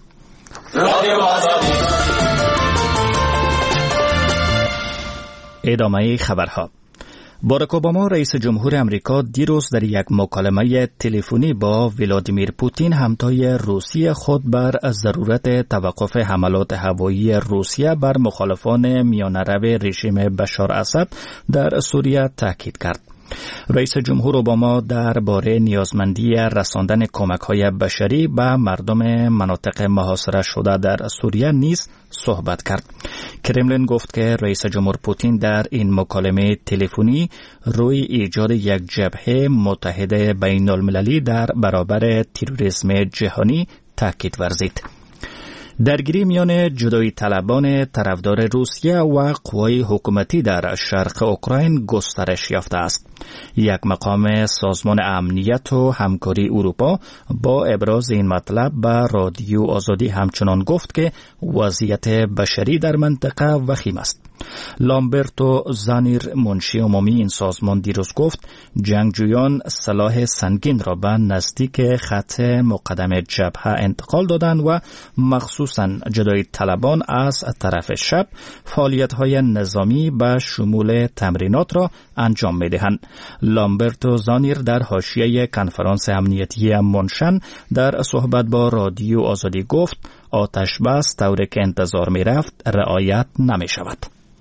ادامه خبرها. باراک اوباما رئیس جمهور امریکا دیروز در یک مکالمه تلفنی با ولادیمیر پوتین همتای روسیه خود بر ضرورت توقف حملات هوایی روسیه بر مخالفان میانه‌رو رژیم بشار اسد در سوریه تاکید کرد. رئیس جمهور اوباما درباره نیازمندی رساندن کمک‌های بشری به مردم مناطق محاصره شده در سوریه نیز صحبت کرد. کرملین گفت که رئیس جمهور پوتین در این مکالمه تلفنی روی ایجاد یک جبهه متحد بین المللی در برابر تروریسم جهانی تاکید ورزید. درگیری میان جدایی طلبان طرفدار روسیه و قوای حکومتی در شرق اوکراین گسترش یافته است. یک مقام سازمان امنیت و همکاری اروپا با ابراز این مطلب به رادیو آزادی همچنان گفت که وضعیت بشری در منطقه وخیم است. لامبرتو زانیر منشی عمومی این سازمان دیروز گفت جنگجویان سلاح سنگین را به نزدیک خط مقدم جبهه انتقال دادند و مخصوصاً جدایی طلبان از طرف شب فعالیت‌های نظامی به شمول تمرینات را انجام می‌دهند. لامبرتو زانیر در حاشیه کنفرانس امنیتی منشن در صحبت با رادیو آزادی گفت آتش بس طوری که انتظار می‌رفت رعایت نمی‌شود.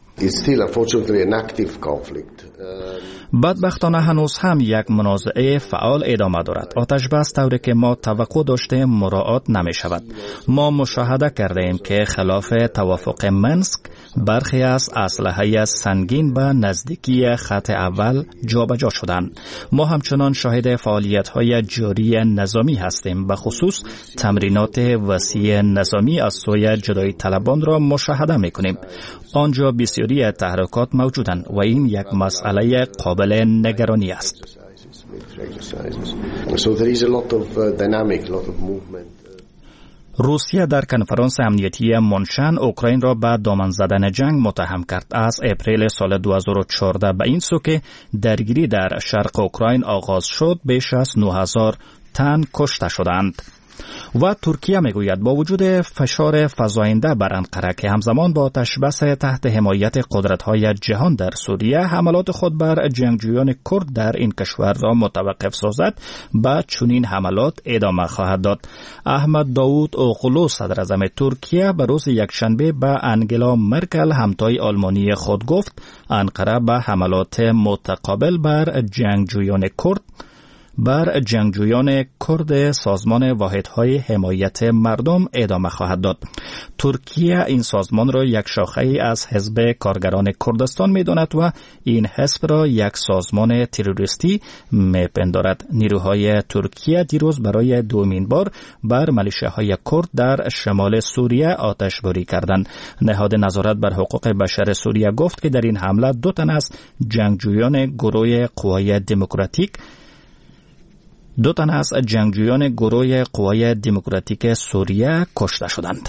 بدبختانه هنوز هم یک منازعه فعال ادامه دارد. آتش بس طوری که ما توقع داشتیم مراعات نمی شود. ما مشاهده کرده ایم که خلاف توافق منسک برخی از اسلحه سنگین به نزدیکی خط اول جابجا شدند. ما همچنان شاهد فعالیت‌های جاری نظامی هستیم. به خصوص تمرینات وسیع نظامی از سوی جدایی طلبان را مشاهده می‌کنیم. آنجا بسیاری تحرکات موجودند و این یک مسئله قابل نگرانی است. روسیه در کنفرانس امنیتی منشن اوکراین را به دامن زدن جنگ متهم کرد. از اپریل سال دو هزار و چهارده به این سو که درگیری در شرق اوکراین آغاز شد بیش از نه هزار تن کشته شدند. و ترکیه میگوید با وجود فشار فزاینده بر انقره که همزمان با آتش‌بس تحت حمایت قدرت‌های جهان در سوریه حملات خود بر جنگجویان کرد در این کشور را متوقف سازد، به چنین حملات ادامه خواهد داد. احمد داوود اوغلو صدر اعظم ترکیه به روز یکشنبه به انگلا مرکل همتای آلمانی خود گفت انقره به حملات متقابل بر جنگجویان کرد بر جنگجویان کرد سازمان واحدهای حمایت مردم ادامه خواهد داد. ترکیه این سازمان را یک شاخه از حزب کارگران کردستان می‌داند و این حزب را یک سازمان تروریستی می‌پندارد. نیروهای ترکیه دیروز برای دومین بار بر ملیشه‌های کرد در شمال سوریه آتشباری کردند. نهاد نظارت بر حقوق بشر سوریه گفت که در این حمله دو تن از جنگجویان گروه قوای دموکراتیک دو تن از جنگجویان گروه قوای دموکراتیک سوریه کشته شدند.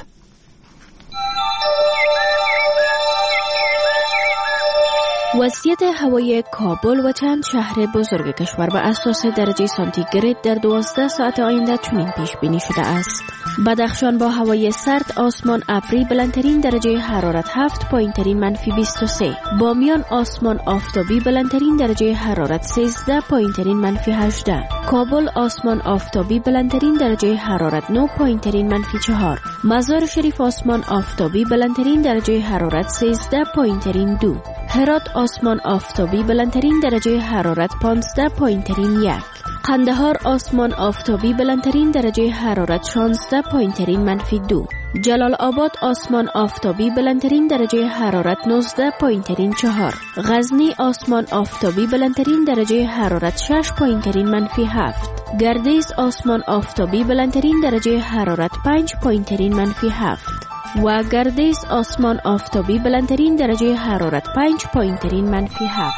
وضعیت هوای کابل و چند شهر بزرگ کشور بر اساس درجه سانتیگراد در دوازده ساعت آینده چنین پیش بینی شده است. بدخشان با هوای سرد، آسمان ابری، بلندترین درجه حرارت هفت، پایینترین منفی بیست و سه. بامیان آسمان آفتابی، بلندترین درجه حرارت سیزده، پایینترین منفی هجده. کابل آسمان آفتابی، بلندترین درجه حرارت نه، پایینترین منفی چهار. مزار شریف آسمان آفتابی، بلندترین درجه حرارت سیزده، پایینترین دو. هرات آسمان آفتابی، بلندترین درجه حرارت پانزده، پایینترین یک. قندهار آسمان آفتابی، بلندترین درجه حرارت شانزده، پایینترین منفی دو. جلال آباد آسمان آفتابی، بلندترین درجه حرارت نوزده، پایینترین چهار. غزنی آسمان آفتابی، بلندترین درجه حرارت شش، پایینترین منفی هفت. گردیز آسمان آفتابی، بلندترین درجه حرارت پنج، پایینترین منفی هفت. و گردیز آسمان آفتابی، بلندترین درجه حرارت پنج، پایینترین منفی هفت.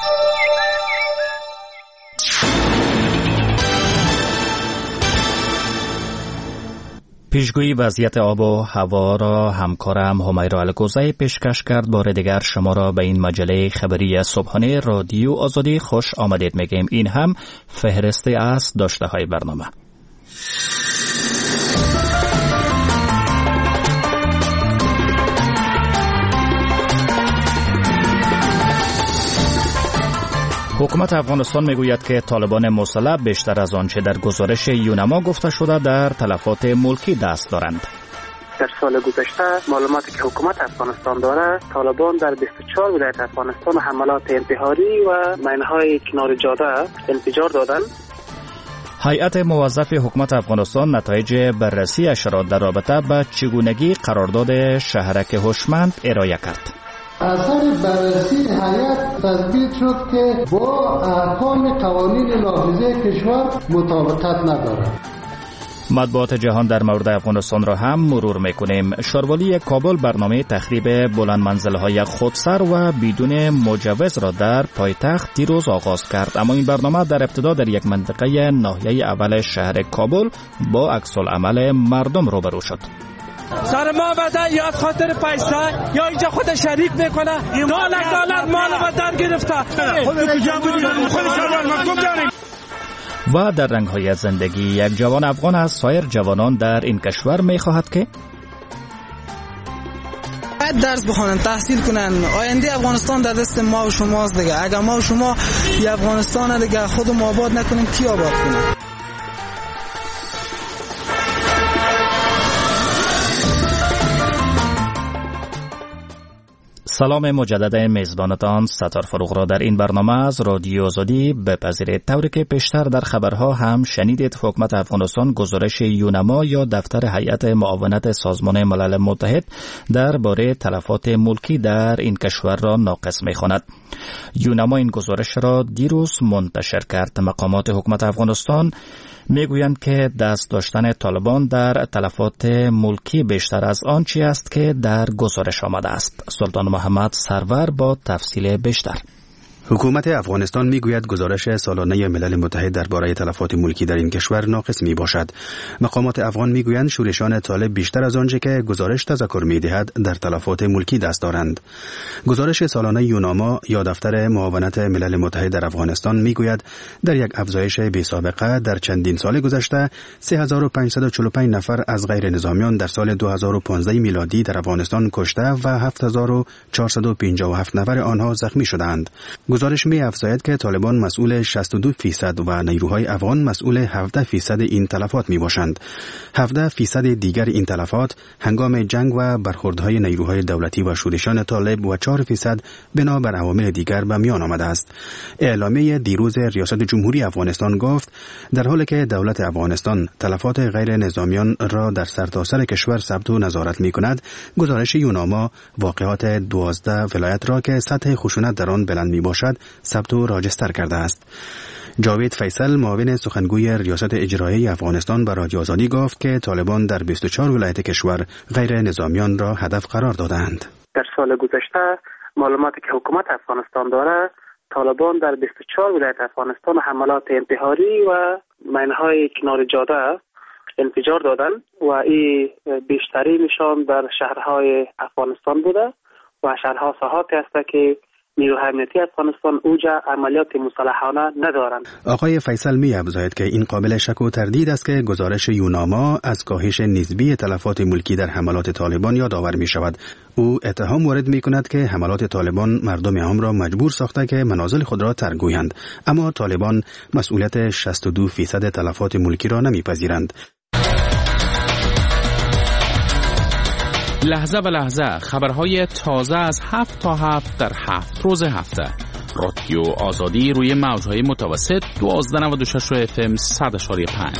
پیشگویی وضعیت آب و هوا را همکارم همیرا الگوزی پیشکش کرد. بار دیگر شما را به این مجله خبری صبحانه رادیو آزادی خوش آمدید میگیم. این هم فهرسته از داشته های برنامه. حکومت افغانستان میگوید که طالبان مسلح بیشتر از آنچه در گزارش یونما گفته شده در تلفات ملکی دست دارند. در سال گذشته معلوماتی که حکومت افغانستان داره، طالبان در بیست و چهار ولایت افغانستان حملات انتحاری و مینهای کنار جاده انفجار دادند. هیئت موظف حکومت افغانستان نتایج بررسیش را در رابطه با چگونگی قرارداد شهرک هوشمند ارائه کرد. اثر بررسی هیئت تثبیت شد که با احکام قوانین نافذه کشور مطابقت ندارد. مطبوعات جهان در مورد افغانستان را هم مرور میکنیم. شاروالی کابل برنامه تخریب بلند منزل‌های خودسر و بدون مجوز را در پایتخت دیروز آغاز کرد، اما این برنامه در ابتدا در یک منطقه ناحیه اول شهر کابل با عکس‌العمل مردم روبرو شد. سر ما بدن یا خاطر پیسه یا اینجا خود شریک میکنه دو لک دلار مال وطن گرفته. و در رنگ‌های زندگی یک جوان افغان از سایر جوانان در این کشور می‌خواهد که باید درس بخونن، تحصیل کنن. آینده افغانستان در دست ما و شماست دیگه. اگر ما و شما یه افغانستان دیگه خودمون آباد نکنیم کی آباد کنه؟ سلام مجدد میزبانتان ستار فروغ را در این برنامه از رادیو آزادی بپذیرید. طوری که پیشتر در خبرها هم شنیدید، حکومت افغانستان گزارش یونما یا دفتر هیئت معاونت سازمان ملل متحد درباره تلفات ملکی در این کشور را ناقص می‌خواند. یونما این گزارش را دیروز منتشر کرد. مقامات حکومت افغانستان میگویند که دست داشتن طالبان در تلفات ملکی بیشتر از آنچه است که در گزارش آمده است. سلطان محمد سرور با تفصیل بیشتر. حکومت افغانستان میگوید گزارش سالانه ملل متحد درباره تلفات ملکی در این کشور ناقص می باشد. مقامات افغان میگویند شورشان طالب بیشتر از آنچه که گزارش تذکر میدهد در تلفات ملکی دست دارند. گزارش سالانه یوناما یا دفتر معاونت ملل متحد در افغانستان میگوید در یک افزایش بی سابقه در چندین سال گذشته سه هزار و پانصد و چهل و پنج نفر از غیر نظامیان در سال دو هزار و پانزده میلادی در افغانستان کشته و هفت هزار و چهارصد و پنجاه و هفت نفر آنها زخمی شدند. گزارش می افزاید که طالبان مسئول شصت و دو فیصد و نیروهای افغان مسئول هفده فیصد این تلفات می باشند. هفده فیصد دیگر این تلفات هنگام جنگ و برخوردهای نیروهای دولتی و شورشان طالب و چهار فیصد بنا بر عوامل دیگر به میان آمده است. اعلامیه دیروز ریاست جمهوری افغانستان گفت در حالی که دولت افغانستان تلفات غیر نظامیان را در سرتاسر کشور ثبت و نظارت می کند، گزارش یوناما واقعات دوازده ولایت را که سطح خشونت در آن بلند می باشد ثبت و راجستر کرده است. جاوید فیصل معاون سخنگوی ریاست اجرایی افغانستان به رادیو آزادی گفت که طالبان در بیست و چهار ولایت کشور غیر نظامیان را هدف قرار دادند. در سال گذشته معلوماتی که حکومت افغانستان داره، طالبان در بیست و چهار ولایت افغانستان حملات انتحاری و مینهای کنار جاده انفجار دادن و این بیشتری نشان در شهرهای افغانستان بوده و شهرها ساحاتی است که نیروهای امنیتی افغانستان اوجا عملیات مسلحانه ندارند. آقای فیصل می افزاید که این قابل شک و تردید است که گزارش یوناما از کاهش نسبی تلفات ملکی در حملات طالبان یادآور می شود. او اتهام وارد می کند که حملات طالبان مردم عام را مجبور ساخته که منازل خود را ترک گویند، اما طالبان مسئولیت شصت و دو فیصد تلفات ملکی را نمی پذیرند. لحظه به لحظه خبرهای تازه از هفت تا هفت در هفت روز هفته. رادیو آزادی روی موجهای متوسط دوازده نود و شش اف ام صد اشاری پنج.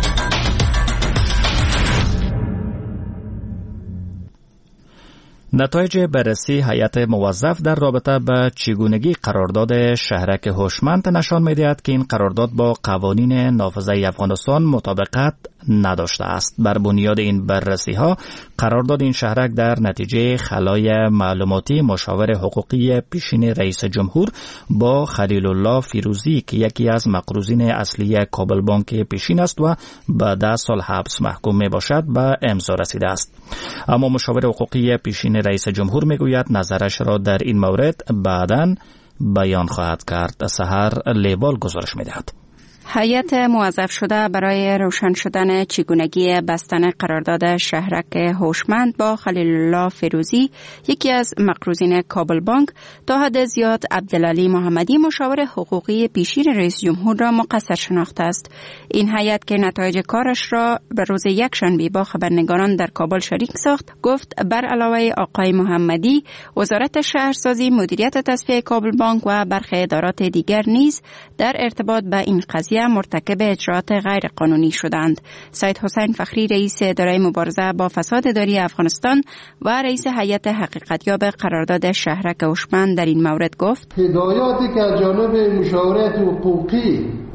نتایج بررسی هیئت موظف در رابطه با چگونگی قرارداد شهرک هوشمند نشان می‌دهد که این قرارداد با قوانین نافذه افغانستان مطابقت نداشته است. بر بنیاد این بررسی‌ها قرارداد این شهرک در نتیجه خلای معلوماتی مشاور حقوقی پیشین رئیس جمهور با خلیل الله فیروزی که یکی از مقروضین اصلی کابل بانک پیشین است و به ده سال حبس محکوم میباشد به امضا رسیده است. اما مشاور حقوقی پیشین رئیس جمهور میگوید نظرش را در این مورد بعداً بیان خواهد کرد. سحر لیبال گزارش میدهد. هیئت موظف شده برای روشن شدن چگونگی بستن قرارداد شهرک هوشمند با خلیل الله فیروزی یکی از مقروضین کابل بانک تا حد زیاد عبدالعلی محمدی مشاور حقوقی پیشین رئیس جمهور را مقصر شناخته است. این هیئت که نتایج کارش را به روز یکشنبه با خبرنگاران در کابل شریک ساخت گفت بر علاوه آقای محمدی وزارت شهرسازی، مدیریت تصفیه کابل بانک و برخی ادارات دیگر نیز در ارتباط با این قضیه مرتکب اجرات غیر قانونی شدند. سید حسین فخری رئیس اداره مبارزه با فساد اداری افغانستان و رئیس هیئت حقیقتیاب قرارداد شهرک هوشمند در این مورد گفت هدایاتی که از جانب مشاورت حقوقی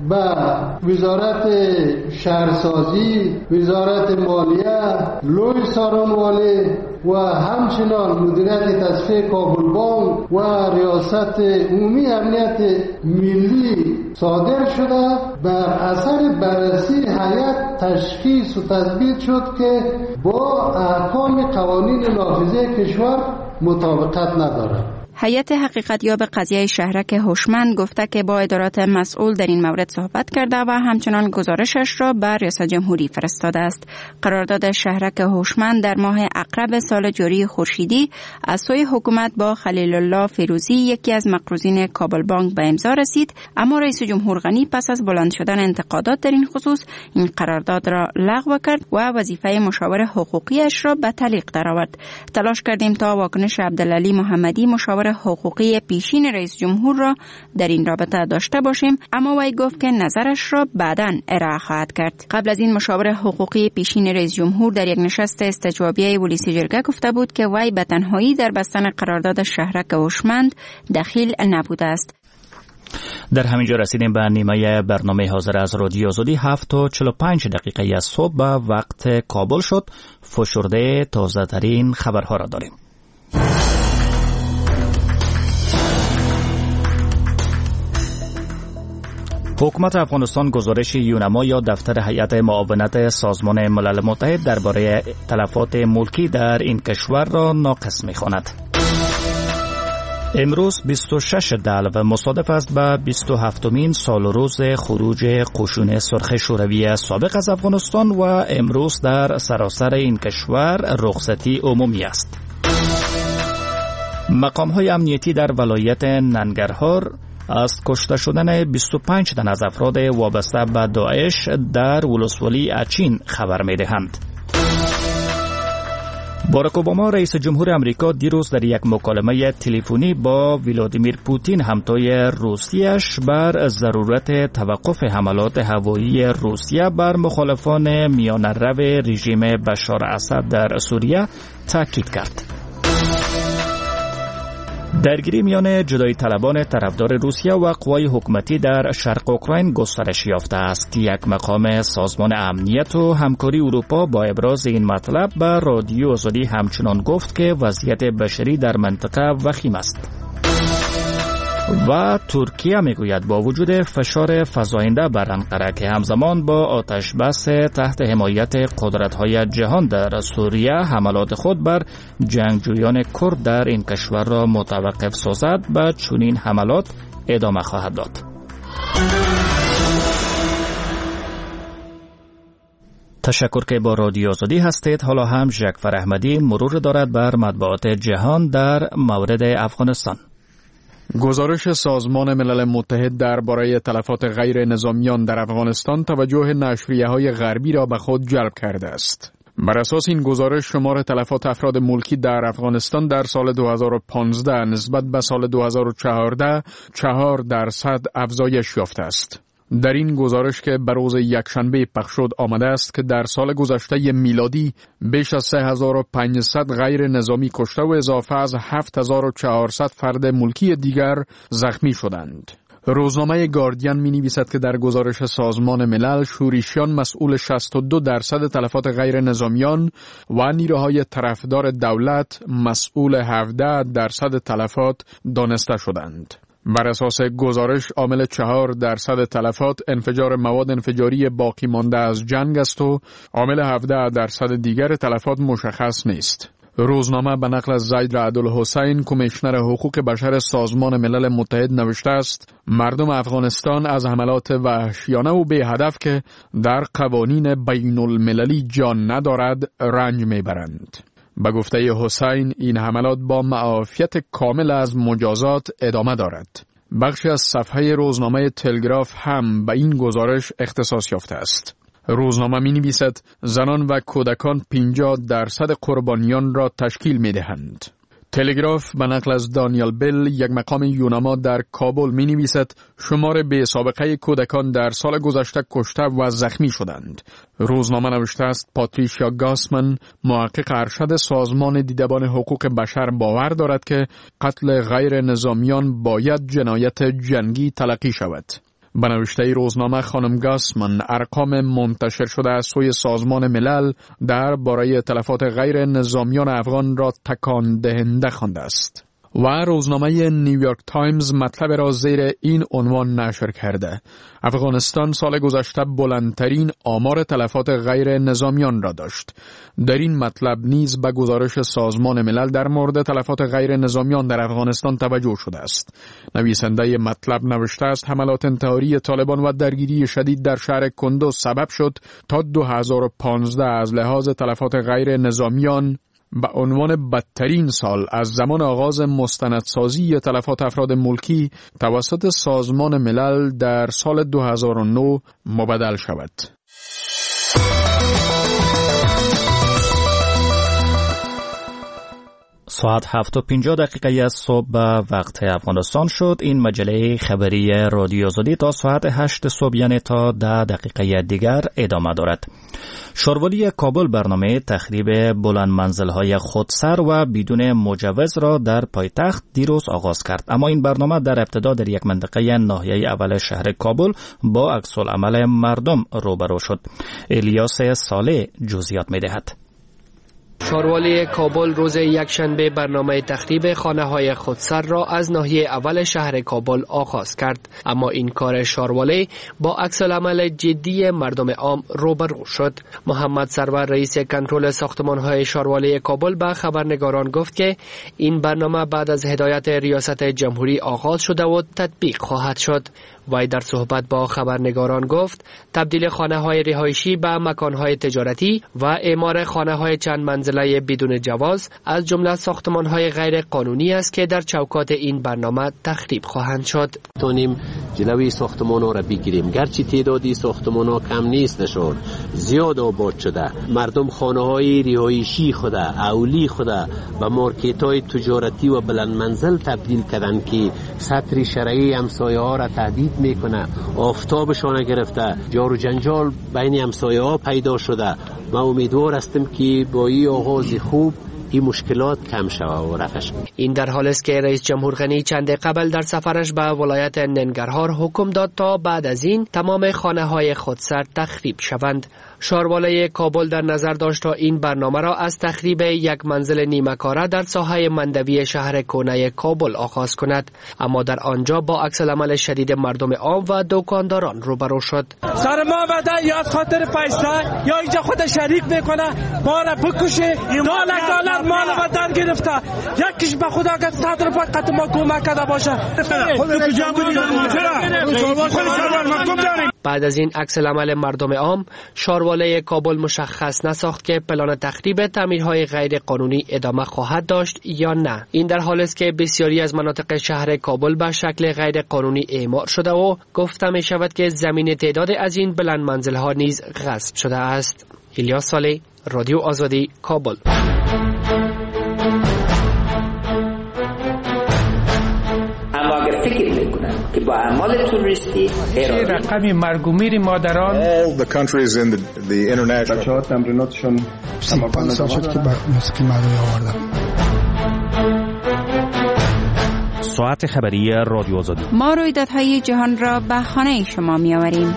به وزارت شهرسازی، وزارت مالیه، لوی سارانوالی و همچنان مدیریت تصفیه کابل بانک و ریاست عمومی امنیت ملی صادر شده. بر اثر بررسی هیئت تشخیص و تثبیت شد که با احکام قوانین نافذه کشور مطابقت ندارد. هیئت حقیقتیاب قضیه شهرک هوشمند گفته که با ادارات مسئول در این مورد صحبت کرده و همچنان گزارشش را به ریاست جمهوری فرستاده است. قرارداد شهرک هوشمند در ماه عقرب سال جاری خورشیدی از سوی حکومت با خلیل الله فیروزی، یکی از مقروضین کابل بانک، به امضا رسید، اما رئیس جمهور غنی پس از بلند شدن انتقادات در این خصوص این قرارداد را لغو کرد و وظیفه مشاور حقوقیش را به تعلیق درآورد. تلاش کردیم تا واکنش عبدالعلی محمدی، مشاور حقوقی پیشین رئیس جمهور را در این رابطه داشته باشیم، اما وی گفت که نظرش را بعداً ارائه خواهد کرد. قبل از این مشاور حقوقی پیشین رئیس جمهور در یک نشست استجوابیه ولسی جرگه گفته بود که وی به تنهایی در بستن قرارداد شهرک هوشمند دخیل نبوده است. در همینجا رسیدیم به نیمه برنامه حاضر از رادیو آزادی. هفت و چهل و پنج دقیقه از صبح به وقت کابل شد. فشرده تازه ترین خبرها را داریم. حکومت افغانستان گزارش یونما یا دفتر هیئت معاونت سازمان ملل متحد درباره تلفات ملکی در این کشور را ناقص می‌خواند. امروز بیست و شش دلو مصادف است به بیست و هفتمین سال روز خروج قشون سرخ شوروی سابق از افغانستان و امروز در سراسر این کشور رخصتی عمومی است. مقام‌های امنیتی در ولایت ننگرهار از کشته شدن بیست و پنج تن از افراد وابسته به داعش در ولسوالی اچین خبر می‌دهند. باراک اوباما رئیس جمهور امریکا دیروز در یک مکالمه تلفنی با ولادیمیر پوتین همتای روسیه‌اش بر ضرورت توقف حملات هوایی روسیه بر مخالفان میانه‌رو رژیم بشار اسد در سوریه تاکید کرد. درگیری میان جدایی طلبان طرفدار روسیه و قوای حکومتی در شرق اوکراین گسترش یافته است. یک مقام سازمان امنیت و همکاری اروپا با ابراز این مطلب به رادیو آزادی همچنان گفت که وضعیت بشری در منطقه وخیم است. و ترکیه میگوید با وجود فشار فزاینده بر انقره که همزمان با آتش بس تحت حمایت قدرت‌های جهان در سوریه حملات خود بر جنگجویان کرد در این کشور را متوقف سازد، به چنین حملات ادامه خواهد داد. تشکر که با رادیو آزادی هستید. حالا هم ژکفر احمدی مرور دارد بر مطبوعات جهان در مورد افغانستان. گزارش سازمان ملل متحد درباره تلفات غیر نظامیان در افغانستان توجه نشریه‌های غربی را به خود جلب کرده است. بر اساس این گزارش شمار تلفات افراد ملکی در افغانستان در سال دو هزار و پانزده نسبت به سال دو هزار و چهارده چهار درصد افزایش یافته است. در این گزارش که به روز یکشنبه پخش شد آمده است که در سال گذشته میلادی بیش از سه هزار و پانصد غیر نظامی کشته و اضافه از هفت هزار و چهارصد فرد ملکی دیگر زخمی شدند. روزنامه گاردین می نویسد که در گزارش سازمان ملل شورشیان مسئول شصت و دو درصد تلفات غیر نظامیان و نیروهای طرفدار دولت مسئول هفده درصد تلفات دانسته شدند. بر اساس گزارش عامل چهار درصد تلفات انفجار مواد انفجاری باقی مانده از جنگ است و عامل هفده درصد دیگر تلفات مشخص نیست. روزنامه به نقل از زید رعدالحسین کمیشنر حقوق بشر سازمان ملل متحد نوشته است مردم افغانستان از حملات وحشیانه و بی هدف که در قوانین بین المللی جان ندارد رنج میبرند. به گفته حسین این حملات با معافیت کامل از مجازات ادامه دارد. بخشی از صفحه روزنامه تلگراف هم به این گزارش اختصاص یافته است. روزنامه می نویسد زنان و کودکان پنجاه درصد قربانیان را تشکیل می دهند. تلگراف به نقل از دانیل بیل یک مقام یونما در کابل می نویسد شمار بی سابقه کودکان در سال گذشته کشته و زخمی شدند. روزنامه نوشته است پاتریشیا گاسمن محقق ارشد سازمان دیدبان حقوق بشر باور دارد که قتل غیر نظامیان باید جنایت جنگی تلقی شود. به نوشته روزنامه خانم گاسمن ارقام منتشر شده از سوی سازمان ملل در باره تلفات غیر نظامیان افغان را تکان دهنده خوانده است. و روزنامه نیویورک تایمز مطلب را زیر این عنوان نشر کرده: افغانستان سال گذشته بلندترین آمار تلفات غیر نظامیان را داشت. در این مطلب نیز به گزارش سازمان ملل در مورد تلفات غیر نظامیان در افغانستان توجه شده است. نویسنده مطلب نوشته است حملات انتحاری طالبان و درگیری شدید در شهر کندوز سبب شد تا دو هزار و پانزده از لحاظ تلفات غیر نظامیان به عنوان بدترین سال از زمان آغاز مستندسازی تلفات افراد ملکی توسط سازمان ملل در سال دو هزار و نه مبدل شود. ساعت هفت و پنجاه دقیقه از صبح به وقت افغانستان شد. این مجله خبری رادیو آزادی تا ساعت هشت صبح یعنی تا ده دقیقه دیگر ادامه دارد. شاروالی کابل برنامه تخریب بلند منزل‌های خودسر و بدون مجوز را در پایتخت دیروز آغاز کرد، اما این برنامه در ابتدا در یک منطقه ناحیه اول شهر کابل با عکس‌العمل مردم روبرو شد. الیاس صالح جزئیات می‌دهد. شاروالی کابل روز یکشنبه برنامه تخریب خانه‌های خودسر را از ناحیه اول شهر کابل آغاز کرد، اما این کار شاروالی با عکس‌العمل جدی مردم عام روبرو شد. محمد سرور رئیس کنترل ساختمان‌های شاروالی کابل به خبرنگاران گفت که این برنامه بعد از هدایت ریاست جمهوری آغاز شده و تطبیق خواهد شد. وی در صحبت با خبرنگاران گفت تبدیل خانه‌های رهایشی به مکان‌های تجارتی و اعمار خانه‌های چند منزله بدون جواز از جمله ساختمان‌های غیر قانونی است که در چوکات این برنامه تخریب خواهند شد. تونیم جلوی ساختمان‌ها را بگیریم، گرچه تعدادی ساختمان‌ها کم نیستشون، زیاد آباد شده. مردم خانه‌های رهایشی خود اولی خود به مارکت‌های تجارتی و بلند منزل تبدیل کردند که سطر شرعی همسایه‌ها را تهدید میکنه. آفتابشان گرفته، جار و جنجال بین همسایه ها پیدا شده. ما امیدوار هستیم که با این آغاز خوب این مشکلات کم شود و رفع شود. این در حالی است که رئیس جمهور غنی چند قبل در سفرش به ولایت ننگرهار حکم داد تا بعد از این تمام خانه‌های خودسر تخریب شوند. شاروالی کابل در نظر داشت تا این برنامه را از تخریب یک منزل نیمه کاره در ساحه مندوی شهر کونه کابل آغاز کند، اما در آنجا با عکس‌العمل شدید مردم عام و دکانداران روبرو شد. سر ما بده یا خاطر پیسه یا اینجا خود شریک میکنه ما را بکشه، دو لک دلار مال وطن گرفته، یکیش به خدا که صد روپیه قط ما کمک کرده باشه. بعد از این عکس‌العمل مردم عام، شاروالی کابل مشخص نساخت که پلان تخریب تعمیرهای غیر قانونی ادامه خواهد داشت یا نه. این در حالی است که بسیاری از مناطق شهر کابل به شکل غیر قانونی اعمار شده و گفته می شود که زمین تعداد از این بلند منزل‌ها نیز غصب شده است. الیاس صالح، رادیو آزادی، کابل. فکر میکنن که با اعمال توریستی رقم مرگ و میر مادران all the countries in the, the international بچه‌ها تمریناتشون پنج سال شد که موسیقی مردمی آوردن. ساعت خبری رادیو آزادی. ما رویدادهای جهان را به خانه شما می‌آوریم.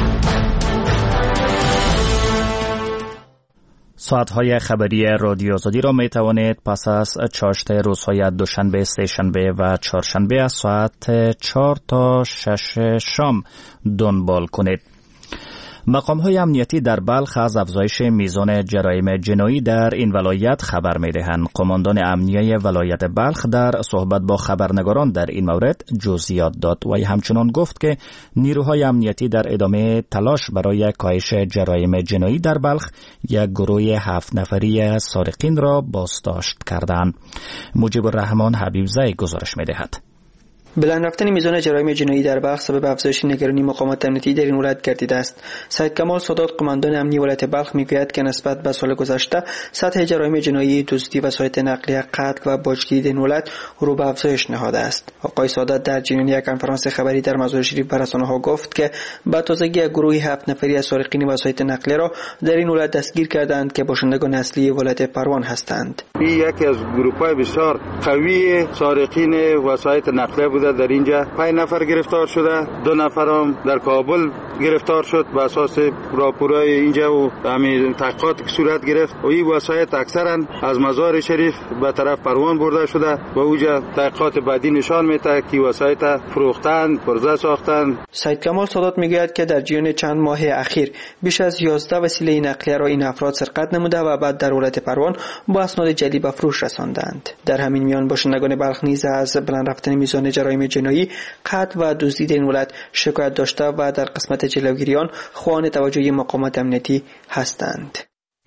ساعت‌های خبری رادیو آزادی را می توانید پس از چاشت روزهای دوشنبه، سه‌شنبه و چهارشنبه از ساعت چهار تا شش شام دنبال کنید. مقام‌های امنیتی در بلخ از افزایش میزان جرایم جنایی در این ولایت خبر می‌دهند. قماندان امنیه ولایت بلخ در صحبت با خبرنگاران در این مورد جزئیات داد و همچنان گفت که نیروهای امنیتی در ادامه تلاش برای کاهش جرایم جنایی در بلخ یک گروه هفت نفری سارقین را بازداشت کردند. مجیب الرحمن حبیبزی گزارش می‌دهد. بلند رفتن میزان جرایم جنایی در بلخ سبب افزایش نگرانی مقامات امنیتی در این ولایت گردیده است. سید کمال سادات قماندان امنیه ولایت بلخ میگوید که نسبت به سال گذشته سطح جرایم جنایی، دزدی، وسایط نقلیه، قتل و باجگیری در این ولایت رو به افزایش نهاده است. آقای سادات در جنین یک کنفرانس خبری در مزار شریف به رسانه‌ها گفت که به تازگی یک گروه هفت نفری از سارقین وسایط نقلیه را در این ولایت دستگیر کردند که باشندگان اصلی ولایت پروان هستند. این یکی از گروه‌های بسیار قوی سارقین وسایط نقلیه بود بوده. در اینجا پنج نفر گرفتار شده، دو نفر هم در کابل گرفتار شد به اساس راپورای اینجا و همین تحقیقات که صورت گرفت و این وسایط اکثرا از مزار شریف به طرف پروان برده شده و اوجا تحقیقات بعدی نشان میده که وسایط فروختن، پرزه ساختن. سید کمال سادات میگوید که در جریان چند ماه اخیر بیش از یازده وسیله نقلیه را این افراد سرقت نموده و بعد در ولایت پروان با اسناد جعلی به فروش رساندند. در همین میان باشندگان بلخ نیز از بلند رفتن میزان جرایم جنایی، قتل و دزدی در این ولایت شکایت داشته و در قسمت جلوگیری آن خواهان توجه مقامات امنیتی هستند.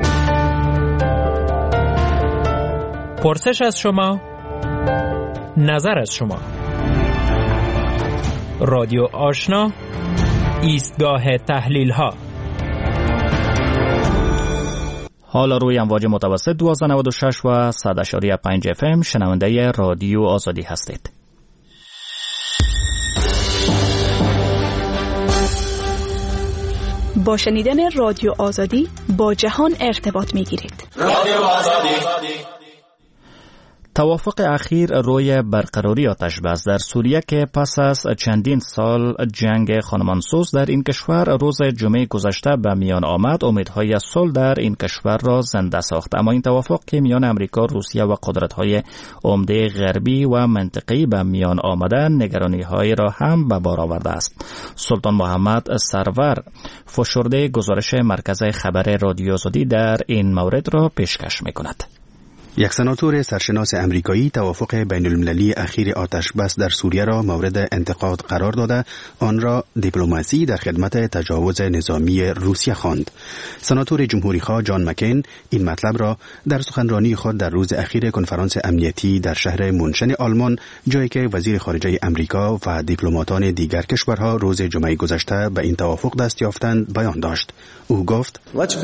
پرسش از شما، نظر از شما. رادیو آشنا، ایستگاه تحلیل ها. حالا روی امواج متوسط دوازده نود و شش و صد اشاری پنج اف ام شنونده رادیو آزادی هستید. با شنیدن رادیو آزادی با جهان ارتباط می‌گیرید. رادیو آزادی. توافق اخیر روی برقراری آتش بس در سوریه که پس از چندین سال جنگ خانمانسوز در این کشور روز جمعه گذشته به میان آمد، امیدهای صلح در این کشور را زنده ساخت. اما این توافق که میان امریکا، روسیه و قدرت‌های عمده غربی و منطقه‌ای به میان آمده، نگرانی‌های را هم به بار آورده است. سلطان محمد سرور فشرده گزارش مرکز خبر رادیو آزادی در این مورد را پیشکش می‌کند. یک سناتور سرشناس امریکایی توافق بین المللی اخیر آتش بس در سوریه را مورد انتقاد قرار داده، آن را دیپلماسی در خدمت تجاوز نظامی روسیه خواند. سناتور جمهوری‌خواه جان مکین این مطلب را در سخنرانی خود در روز اخیر کنفرانس امنیتی در شهر مونشن آلمان، جایی که وزیر خارجه امریکا و دیپلماتان دیگر کشورها روز جمعه گذشته به این توافق دست یافتند بیان داشت. او گفت: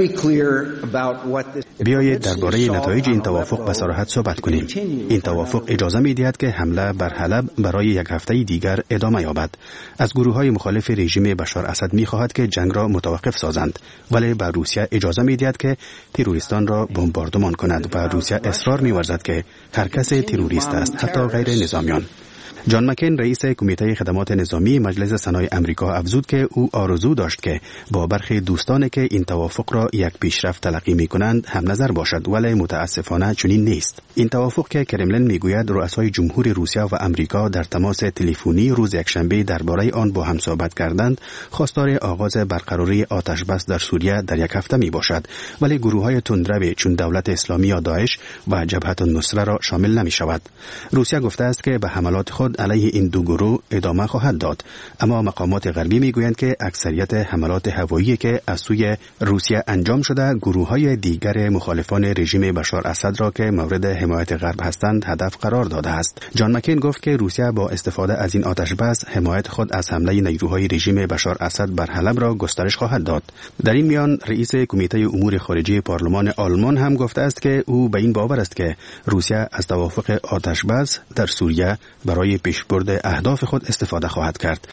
بیایید درباره نتایج این توافق به صراحت صحبت کنیم. این توافق اجازه می‌دهد که حمله بر حلب برای یک هفته دیگر ادامه یابد. از گروه‌های مخالف رژیم بشار اسد می‌خواهد که جنگ را متوقف سازند، ولی بر روسیه اجازه می‌دهد که تروریستان را بمباردمان کند و روسیه اصرار می‌ورزد که هر کس تروریست است، حتی غیر نظامیان. جان مکین رئیس کمیته خدمات نظامی مجلس سنای امریکا افزود که او آرزو داشت که با برخی دوستانی که این توافق را یک پیشرفت تلقی می‌کنند هم نظر باشد، ولی متاسفانه چنین نیست. این توافق که کرملین میگوید رؤسای جمهور روسیه و امریکا در تماس تلفنی روز یکشنبه درباره آن با هم صحبت کردند، خواستار آغاز برقراری آتش بس در سوریه در یک هفته میباشد، ولی گروه‌های تندرو چون دولت اسلامی یا داعش و جبهت النصره را شامل نمی‌شود. روسیه گفته است که به حملات خود علیه این دو گروه ادامه خواهد داد، اما مقامات غربی میگویند که اکثریت حملات هوایی که از سوی روسیه انجام شده گروه‌های دیگر مخالفان رژیم بشار اسد را که مورد حمایت غرب هستند هدف قرار داده است. جان مکین گفت که روسیه با استفاده از این آتش بس حمایت خود از حمله نیروهای رژیم بشار اسد بر حلب را گسترش خواهد داد. در این میان رئیس کمیته امور خارجه پارلمان آلمان هم گفته است که او به این باور است که روسیه از توافق آتش بس در سوریه برای پیشبرد اهداف خود استفاده خواهد کرد.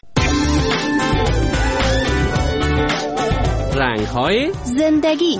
رنگ‌های زندگی.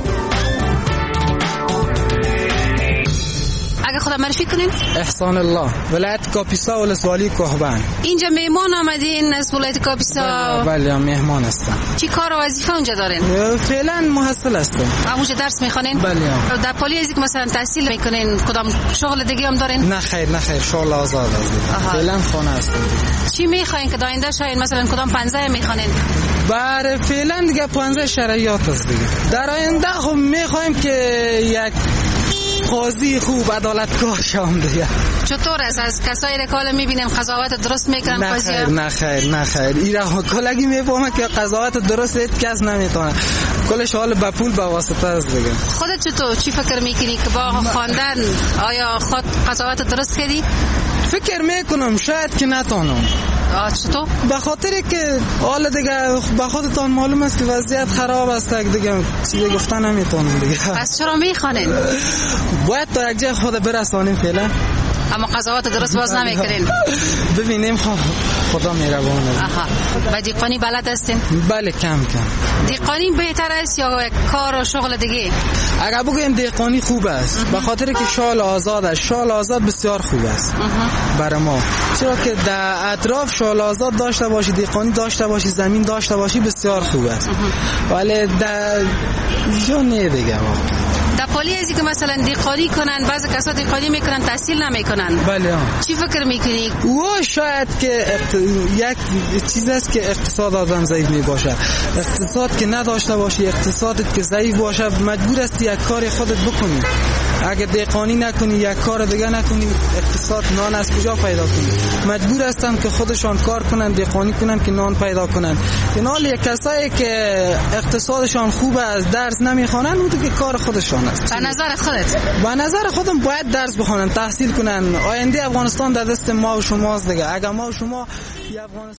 اگه خودم معرفی کنین؟ احسان الله، ولایت کاپیسا ولسوالی کوهبند. اینجا مهمان آمدین از ولایت کاپیسا؟ بله مهمان هستم. چی کار و وظیفه اونجا دارین؟ فعلا محصل هستم. اونجا درس میخونین؟ بله. در پلی از که مثلا تحصیل میکنین کدام شغل دیگه هم دارین؟ نه خیر نه خیر، شغل آزاد است. فعلا خانه هستم. چی میخواین که داینده شاین مثلا کدام پنځه میخونین؟ بله فعلا دیگه پنځه شرایط است دیگه. در آینده خب میخوایم که یک قاضی خوب عدالتگاه شام دیگه. چطور است از کسایی که حالا میبینیم قضاوت درست میکنن قاضی؟ نه خیر نه خیر نه خیر ایرا کلگی میفهمه که قضاوت درست هیچ کس نمیتونه، کلش حال به پول به واسطه است دیگه. خودت چطور چی فکر میکنی که با خواندن آیا خود قضاوت درست کردی؟ فکر میکنم شاید که نتونم. چطور؟ به خاطر که حالا دیگه به خودتان معلوم است که وضعیت خراب است دیگه، چیزی گفتن نمیتونم دیگه. پس چرا میخوانین؟ باید تا یک جای خود برسانیم فعلا. اما قضاوت درست باز نمیکنین؟ ببینیم خدا مهربان است. آها. و دیقانی بلد هستین؟ بله کم کم. دیقانی بهتر است یا کار و شغل دیگه؟ اگر بگویم دیقانی خوب است به خاطر که شال آزاد است. شال آزاد بسیار خوب است برای ما، چرا که در اطراف شال آزاد داشته باشی، دیقانی داشته باشی، زمین داشته باشی بسیار خوب است. ولی در اینجا نه دیگه. ما در پالی ازی که مثلا دیقانی کنن، بعضی کسا دیقانی میکنن تحصیل نمیکنن. بله ها. چی فکر میکنی؟ و شاید که اقت... یک چیز است که اقتصاد آدم ضعیف می باشه. اقتصاد که نداشته باشی، اقتصادت که ضعیف باشه، مجبور هستی یک کار خودت بکنی. اگر دیقانی نکنی، یک کار دیگه نکنی، اقتصاد نان از کجا پیدا کنی؟ مجبور هستن که خودشان کار کنن، دیقانی کنن که نان پیدا کنن. کنال یک کسایی که اقتصادشان خوب است، درس نمیخوانن، اون دیگه کار خودشان است. به نظر خودت؟ به نظر خودم باید درس بخونن، تحصیل کنن. آینده افغانستان در دست ما و شماست دیگه. اگر ما و شما